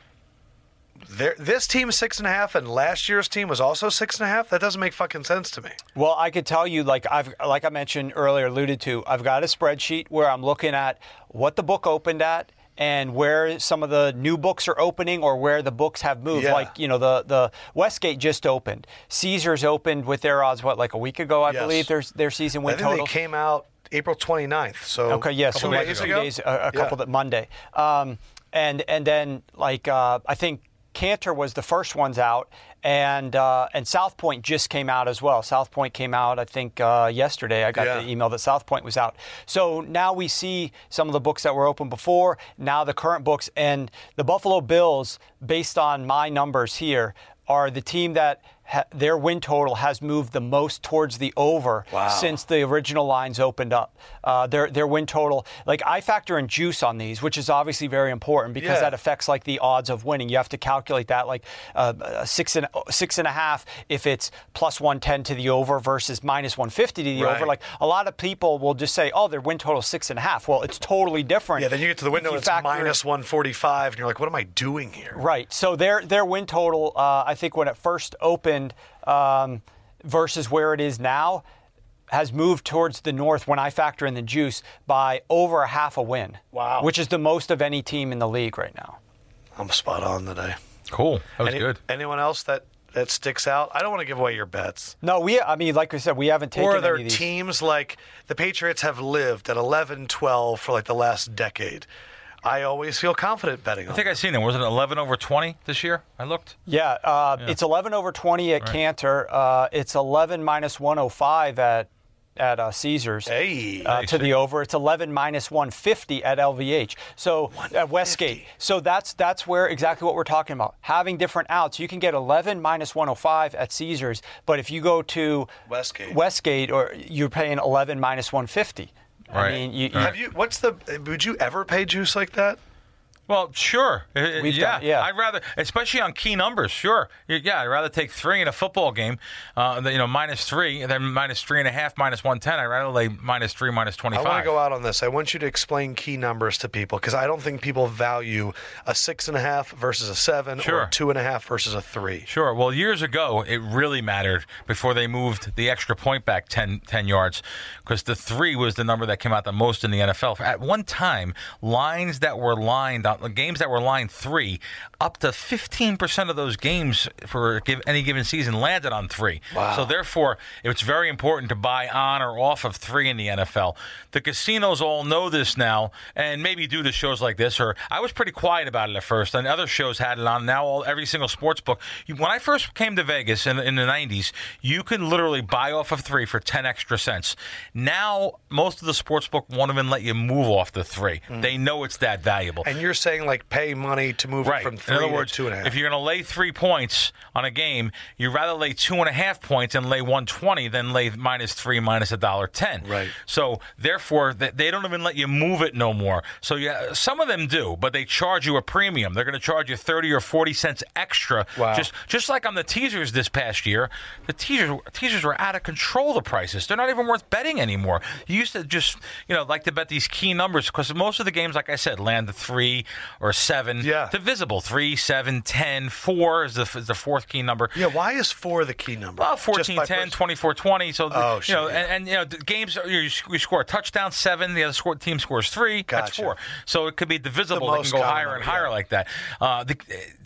There, this team is six and a half, and last year's team was also six and a half. That doesn't make fucking sense to me. Well, I could tell you, like I've, like I mentioned earlier, alluded to, I've got a spreadsheet where I'm looking at what the book opened at and where some of the new books are opening or where the books have moved. Yeah. Like, you know, the, the Westgate just opened. Caesars opened with their odds, what, like a week ago, I Yes. believe, their, their season I win think total. they came out April twenty-ninth. So Okay, yeah, a so couple like days a few ago. days, a, a couple Yeah. that Monday, um, and and then like uh, I think Cantor was the first ones out, and uh, and South Point just came out as well. South Point came out, I think uh, yesterday. I got Yeah. the email that South Point was out. So now we see some of the books that were open before, now the current books, and the Buffalo Bills, based on my numbers here, are the team that. Ha- their win total has moved the most towards the over Wow. since the original lines opened up. Uh, their their win total, like I factor in juice on these, which is obviously very important because Yeah. that affects like the odds of winning. You have to calculate that like uh, a six and six and a half if it's plus one ten to the over versus minus one fifty to the Right. over. Like a lot of people will just say, oh, their win total is six and a half. Well, it's totally different. Yeah, then you get to the if window, you it's factor in- minus one forty-five, and you're like, what am I doing here? Right. So their their win total, uh, I think when it first opened um, versus where it is now, has moved towards the north when I factor in the juice by over a half a win. Wow. Which is the most of any team in the league right now. I'm spot on today. cool. That was Any- good. Anyone else that, that sticks out? I don't want to give away your bets. No, we. I mean, like I said, we haven't taken Or are any there of these. teams like the Patriots have lived at eleven twelve for like the last decade? I always feel confident betting on I think them. I seen it. Wasn't it eleven over twenty this year? I looked. Yeah, uh, it's eleven over twenty at Right. Cantor. Uh, it's eleven minus one oh five at at uh, Caesars. Hey. Uh, to the over. It's eleven minus one fifty at L V H. So at Westgate. So that's that's where exactly what we're talking about. Having different outs. You can get eleven minus one oh five at Caesars, but if you go to Westgate. Westgate, or you're paying eleven minus one fifty. I Right. mean, you, you, Right. Have you? What's the? Would you ever pay juice like that? Well, sure. Uh, uh, We've yeah. done- yeah. I'd rather, especially on key numbers. Sure. Y- Yeah, I'd rather take three in a football game. Uh, you know, minus three, and then minus three and a half, minus one ten. I'd rather lay minus three, minus I twenty-five. want to go out on this. I want you to explain key numbers to people because I don't think people value a six and a half versus a seven or Sure. a two and a half versus a three. Sure. Well, years ago, it really mattered before they moved the extra point back ten, ten yards because the three was the number that came out the most in the N F L. At one time, lines that were lined, on games that were lined three, up to fifteen percent of those games for give, any given season landed on three. Wow. So therefore, it's very important to buy on or off of three in the N F L. The casinos all know this now, and maybe due to shows like this, or I was pretty quiet about it at first, and other shows had it on. Now all every single sports book. You, when I first came to Vegas in, in the nineties, you could literally buy off of three for ten extra cents. Now most of the sports book won't even let you move off the three. They know it's that valuable. And you're saying like pay money to move Right. it from In three other to words, two and a half. if you're going to lay three points on a game, you'd rather lay two and a half points and lay one twenty than lay minus three, minus a dollar ten. Right. So therefore, th- they don't even let you move it no more. So yeah, some of them do, but they charge you a premium. They're going to charge you thirty or forty cents extra. Wow. Just just like on the teasers this past year, the teasers teasers were out of control. The prices, they're not even worth betting anymore. You used to just you know like to bet these key numbers because most of the games, like I said, land a three or a seven. Yeah. Divisible three, seven, ten, four is the is the fourth key number. yeah, why is four the key number? Well, Just fourteen, by ten, pers- twenty-four, twenty. So, the- Oh, you shit, know, yeah. and, and, you know, the games, are- you, you score a touchdown, seven, the other score, team scores three, that's Gotcha. four. So it could be divisible. The It most can go common higher and number, higher yeah. like that. Uh, the,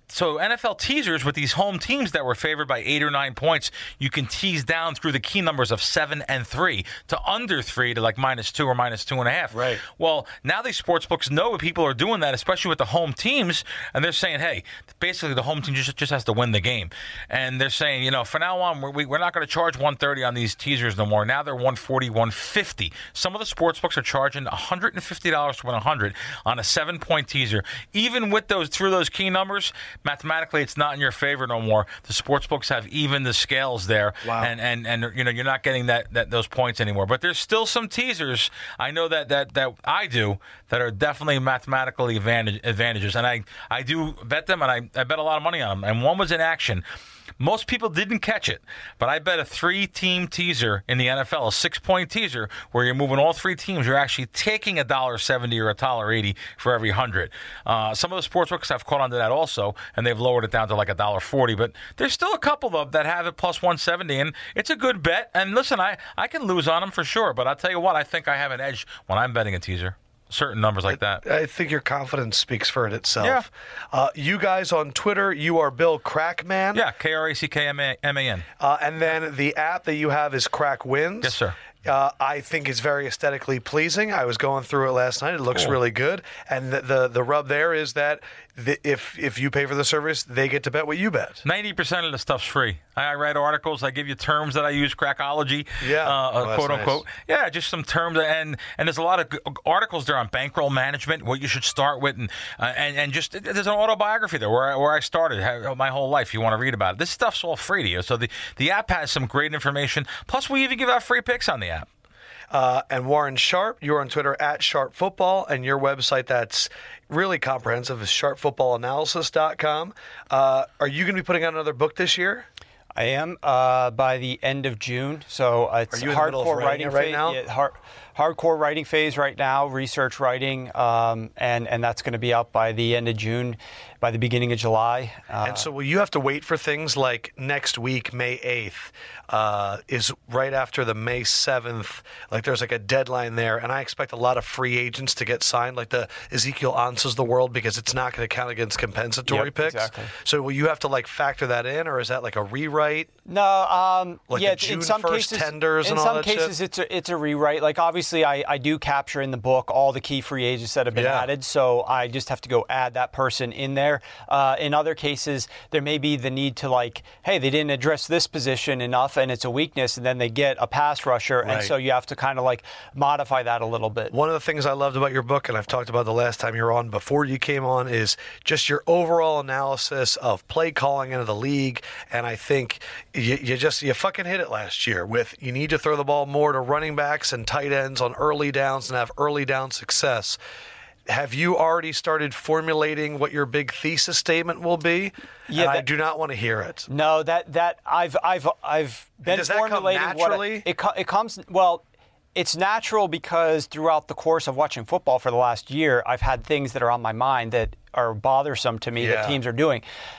so N F L teasers with these home teams that were favored by eight or nine points, you can tease down through the key numbers of seven and three to under three to like minus two or minus two and a half. Right. Well, now these sports books know that people are doing that, especially with the home teams, and they're saying, hey, basically the home team just, just has to win the game. And they're saying, you know, from now on, we're, we're not going to charge one thirty on these teasers no more. Now they're one forty, one fifty. Some of the sports books are charging one hundred fifty dollars to win one hundred on a seven-point teaser. Even with those through those key numbers, mathematically it's not in your favor no more. The sports books have even the scales there, wow. and, and and you know you're not getting that, that those points anymore. But there's still some teasers I know that that, that I do that are definitely mathematical advantage, advantages, and I, I do bet them, and I, I bet a lot of money on them. And one was in action. Most people didn't catch it, but I bet a three-team teaser in the N F L, a six-point teaser, where you're moving all three teams, you're actually taking a one dollar seventy or a one dollar eighty for every one hundred. Uh, some of the sportsbooks have caught on to that also, and they've lowered it down to like one dollar forty, but there's still a couple of them that have it plus one seventy, and it's a good bet. And listen, I, I can lose on them for sure, but I'll tell you what, I think I have an edge when I'm betting a teaser. Certain numbers like that. I think your confidence speaks for it itself. Yeah. Uh, you guys on Twitter, you are Bill Crackman. Yeah, K R A C K M A N. Uh, and then the app that you have is Crack Wins. Yes, sir. Uh, I think it's very aesthetically pleasing. I was going through it last night. It looks Cool. really good. And the, the the rub there is that the, if if you pay for the service, they get to bet what you bet. ninety percent of the stuff's free. I write articles. I give you terms that I use, crackology, Yeah. uh, Oh, that's quote unquote. nice. Yeah, just some terms. And and there's a lot of g- articles there on bankroll management, what you should start with. And uh, and, and just there's an autobiography there where I, where I started ha- my whole life. You want to read about it. This stuff's all free to you. So the, the app has some great information. Plus, we even give out free picks on the app. Uh, and Warren Sharp, you're on Twitter at Sharp Football, and your website that's really comprehensive is sharp football analysis dot com. Uh, are you going to be putting out another book this year? I am uh, by the end of June. So uh, it's Are you in the middle of hardcore writing writing it right phase. now? Yeah, hard, hardcore writing phase right now, research writing, um, and and that's going to be out by the end of June, by the beginning of July. Uh, And so will you have to wait for things like next week, May eighth, uh, is right after the May seventh. Like there's like a deadline there, and I expect a lot of free agents to get signed, like the Ezekiel Ansahs of the world, because it's not going to count against compensatory Yep, picks. exactly. So will you have to like factor that in, or is that like a rewrite? No, um, Like yeah, the June in some first cases, tenders and in all some that shit? cases it's a it's a rewrite. Like obviously, I, I do capture in the book all the key free agents that have been Yeah. added, so I just have to go add that person in there. Uh, in other cases, there may be the need to like, hey, they didn't address this position enough, and it's a weakness, and then they get a pass rusher, Right. and so you have to kind of like modify that a little bit. One of the things I loved about your book, and I've talked about the last time you were on, before you came on, is just your overall analysis of play calling into the league. And I think you, you just you fucking hit it last year with you need to throw the ball more to running backs and tight ends on early downs and have early down success. Have you already started formulating what your big thesis statement will be? Yeah, and I that- do not want to hear it. No, that that I've I've I've been Does that come formulating what I- naturally? it co- it comes well. It's natural because throughout the course of watching football for the last year, I've had things that are on my mind that are bothersome to me Yeah. that teams are doing.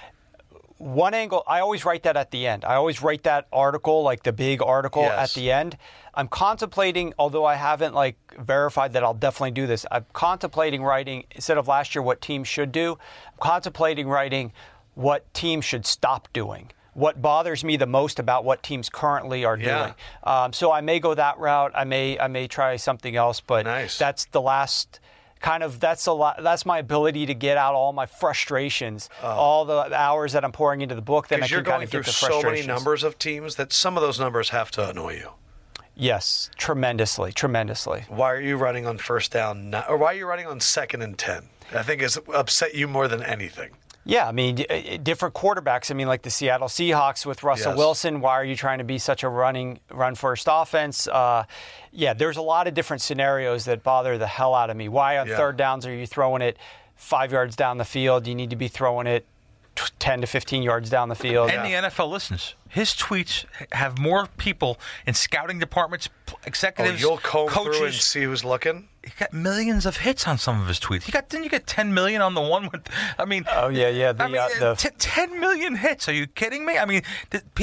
One angle, I always write that at the end. I always write that article, like the big article Yes. at the end. I'm contemplating, although I haven't like verified that I'll definitely do this, I'm contemplating writing, instead of last year what teams should do, I'm contemplating writing what teams should stop doing. What bothers me the most about what teams currently are Yeah. doing. Um, so I may go that route. I may I may try something else, but Nice. that's the last kind of that's a lot. That's my ability to get out all my frustrations, all the hours that I'm pouring into the book. Then I Because can you're kind going of through get the so many frustrations. numbers of teams that some of those numbers have to annoy you. Yes, tremendously, tremendously. Why are you running on first down, not, or why are you running on second and ten? I think has upset you more than anything. Yeah, I mean, d- uh, different quarterbacks. I mean, like the Seattle Seahawks with Russell Yes. Wilson. Why are you trying to be such a running, run-first offense? Uh, yeah, there's a lot of different scenarios that bother the hell out of me. Why on Yeah. third downs are you throwing it five yards down the field? You need to be throwing it t- ten to fifteen yards down the field. And the N F L listens. His tweets have more people in scouting departments, p- Oh, executives, you'll comb coaches. through and see who's looking. He got millions of hits on some of his tweets. He got didn't you get ten million on the one with? I mean, Oh, yeah, yeah, the, I mean, uh, the- t- ten million hits. Are you kidding me? I mean, the, pe-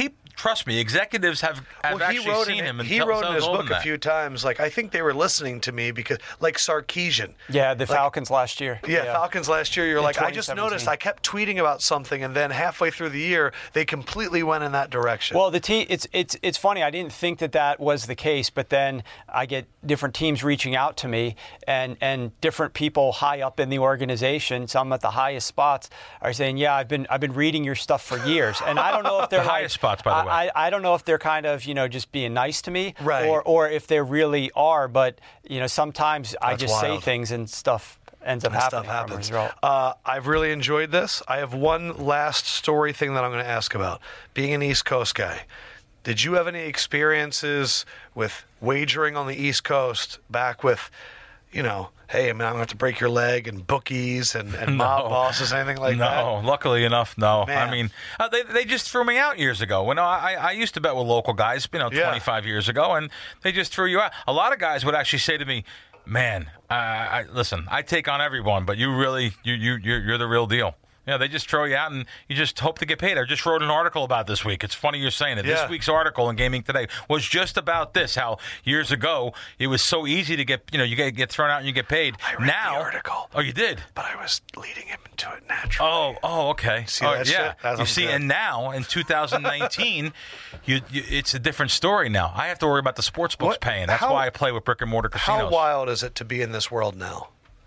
trust me, executives have, have Well, he actually wrote seen in, him. And he tell- wrote in his told book him a that. few times. Like I think they were listening to me because, like Sarkisian. Yeah, the Falcons last year. Yeah, Falcons last year. You're In like, I just twenty seventeen. noticed. I kept tweeting about something, and then halfway through the year, they completely went in that direction. Well, the team, it's it's it's funny. I didn't think that that was the case, but then I get different teams reaching out to me, and and different people high up in the organization, some at the highest spots, are saying, "Yeah, I've been I've been reading your stuff for years," and I don't know if they're The like, highest spots, by the way. I, I I don't know if they're kind of you know just being nice to me, Right. or or if they really are. But you know, sometimes I That's just say wild. things and stuff ends up And happening. stuff from a happens. result. Uh, I've really enjoyed this. I have one last story thing that I'm going to ask about. Being an East Coast guy, did you have any experiences with wagering on the East Coast back with, you know, hey, I mean, I'm going to have to break your leg and bookies and, and mob No. bosses, anything like no, that? luckily enough, no. Man. I mean, uh, they they just threw me out years ago. You know, I I used to bet with local guys, you know, Yeah. twenty-five years ago, and they just threw you out. A lot of guys would actually say to me, "Man, I, I listen, I take on everyone, but you really, you you you're, you're the real deal." You know, they just throw you out, and you just hope to get paid. I just wrote an article about this week. It's funny you're saying it. Yeah. This week's article in Gaming Today was just about this, how years ago it was so easy to get, you know, you get, get thrown out and you get paid. I read now, the article. Oh, you did? But I was leading him into it naturally. Oh, oh, okay. See oh, that yeah. shit? That's you I'm see, good. and now in two thousand nineteen, you, you, it's a different story now. I have to worry about the sports books What- paying. That's how- why I play with brick and mortar casinos. How wild is it to be in this world now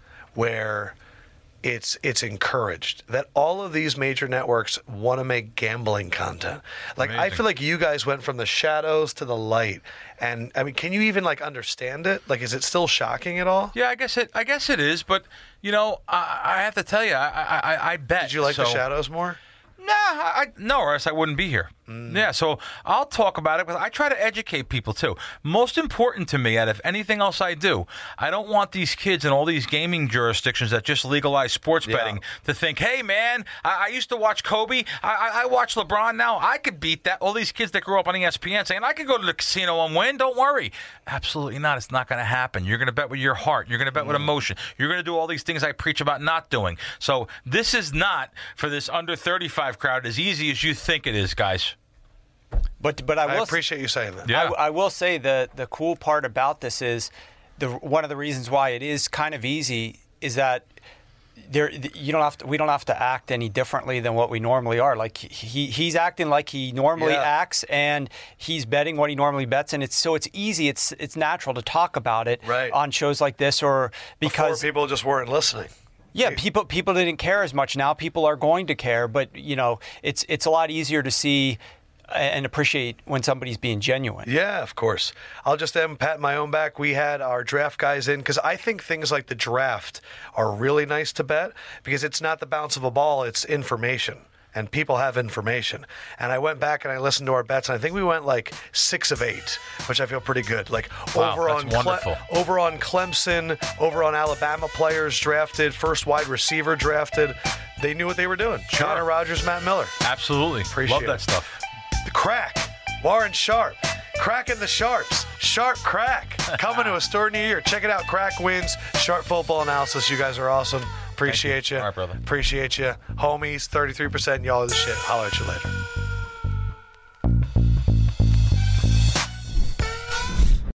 where it's it's encouraged that all of these major networks want to make gambling content? Like I Amazing. feel like you guys went from the shadows to the light. And I mean, can you even like understand it? Like, is it still shocking at all? Yeah, I guess it. I guess it is, but you know, I, I have to tell you, I, I, I bet. Did you like the so- shadows more? Nah, I, no, or else I wouldn't be here. Mm. Yeah, so I'll talk about it, but I try to educate people too. Most important to me, out of anything else I do, I don't want these kids in all these gaming jurisdictions that just legalize sports Yeah. betting to think, hey, man, I, I used to watch Kobe. I, I, I watch LeBron now. I could beat that. All these kids that grew up on E S P N saying, I could go to the casino and win. Don't worry. Absolutely not. It's not going to happen. You're going to bet with your heart. You're going to bet Mm. with emotion. You're going to do all these things I preach about not doing. So this is not, for this under thirty-five crowd, as easy as you think it is, guys. But but I I will appreciate you saying that. Yeah. I, I will say the the cool part about this is the one of the reasons why it is kind of easy is that there you don't have to we don't have to act any differently than what we normally are. Like he he's acting like he normally Yeah. acts, and he's betting what he normally bets, and it's so it's easy. It's it's natural to talk about it Right. on shows like this, or Before because people just weren't listening. yeah, people people didn't care as much. Now people are going to care, but you know it's it's a lot easier to see and appreciate when somebody's being genuine. Yeah, of course. I'll just um, pat my own back. We had our draft guys in because I think things like the draft are really nice to bet because it's not the bounce of a ball, it's information. And people have information. And I went back and I listened to our bets, and I think we went like six of eight, which I feel pretty good. Like Wow, over that's on Cle- wonderful. over on Clemson, over on Alabama players drafted, first wide receiver drafted. They knew what they were doing. Sure. Connor Rogers, Matt Miller. Absolutely. Appreciate Love that it. stuff. The crack. Warren Sharp. Cracking the Sharps. Sharp Crack. Coming to a store near you. Check it out. Crack wins. Sharp football analysis. You guys are awesome. Appreciate you. All right, brother. Appreciate you. Homies, thirty-three percent. Y'all are the shit. Holler at you later.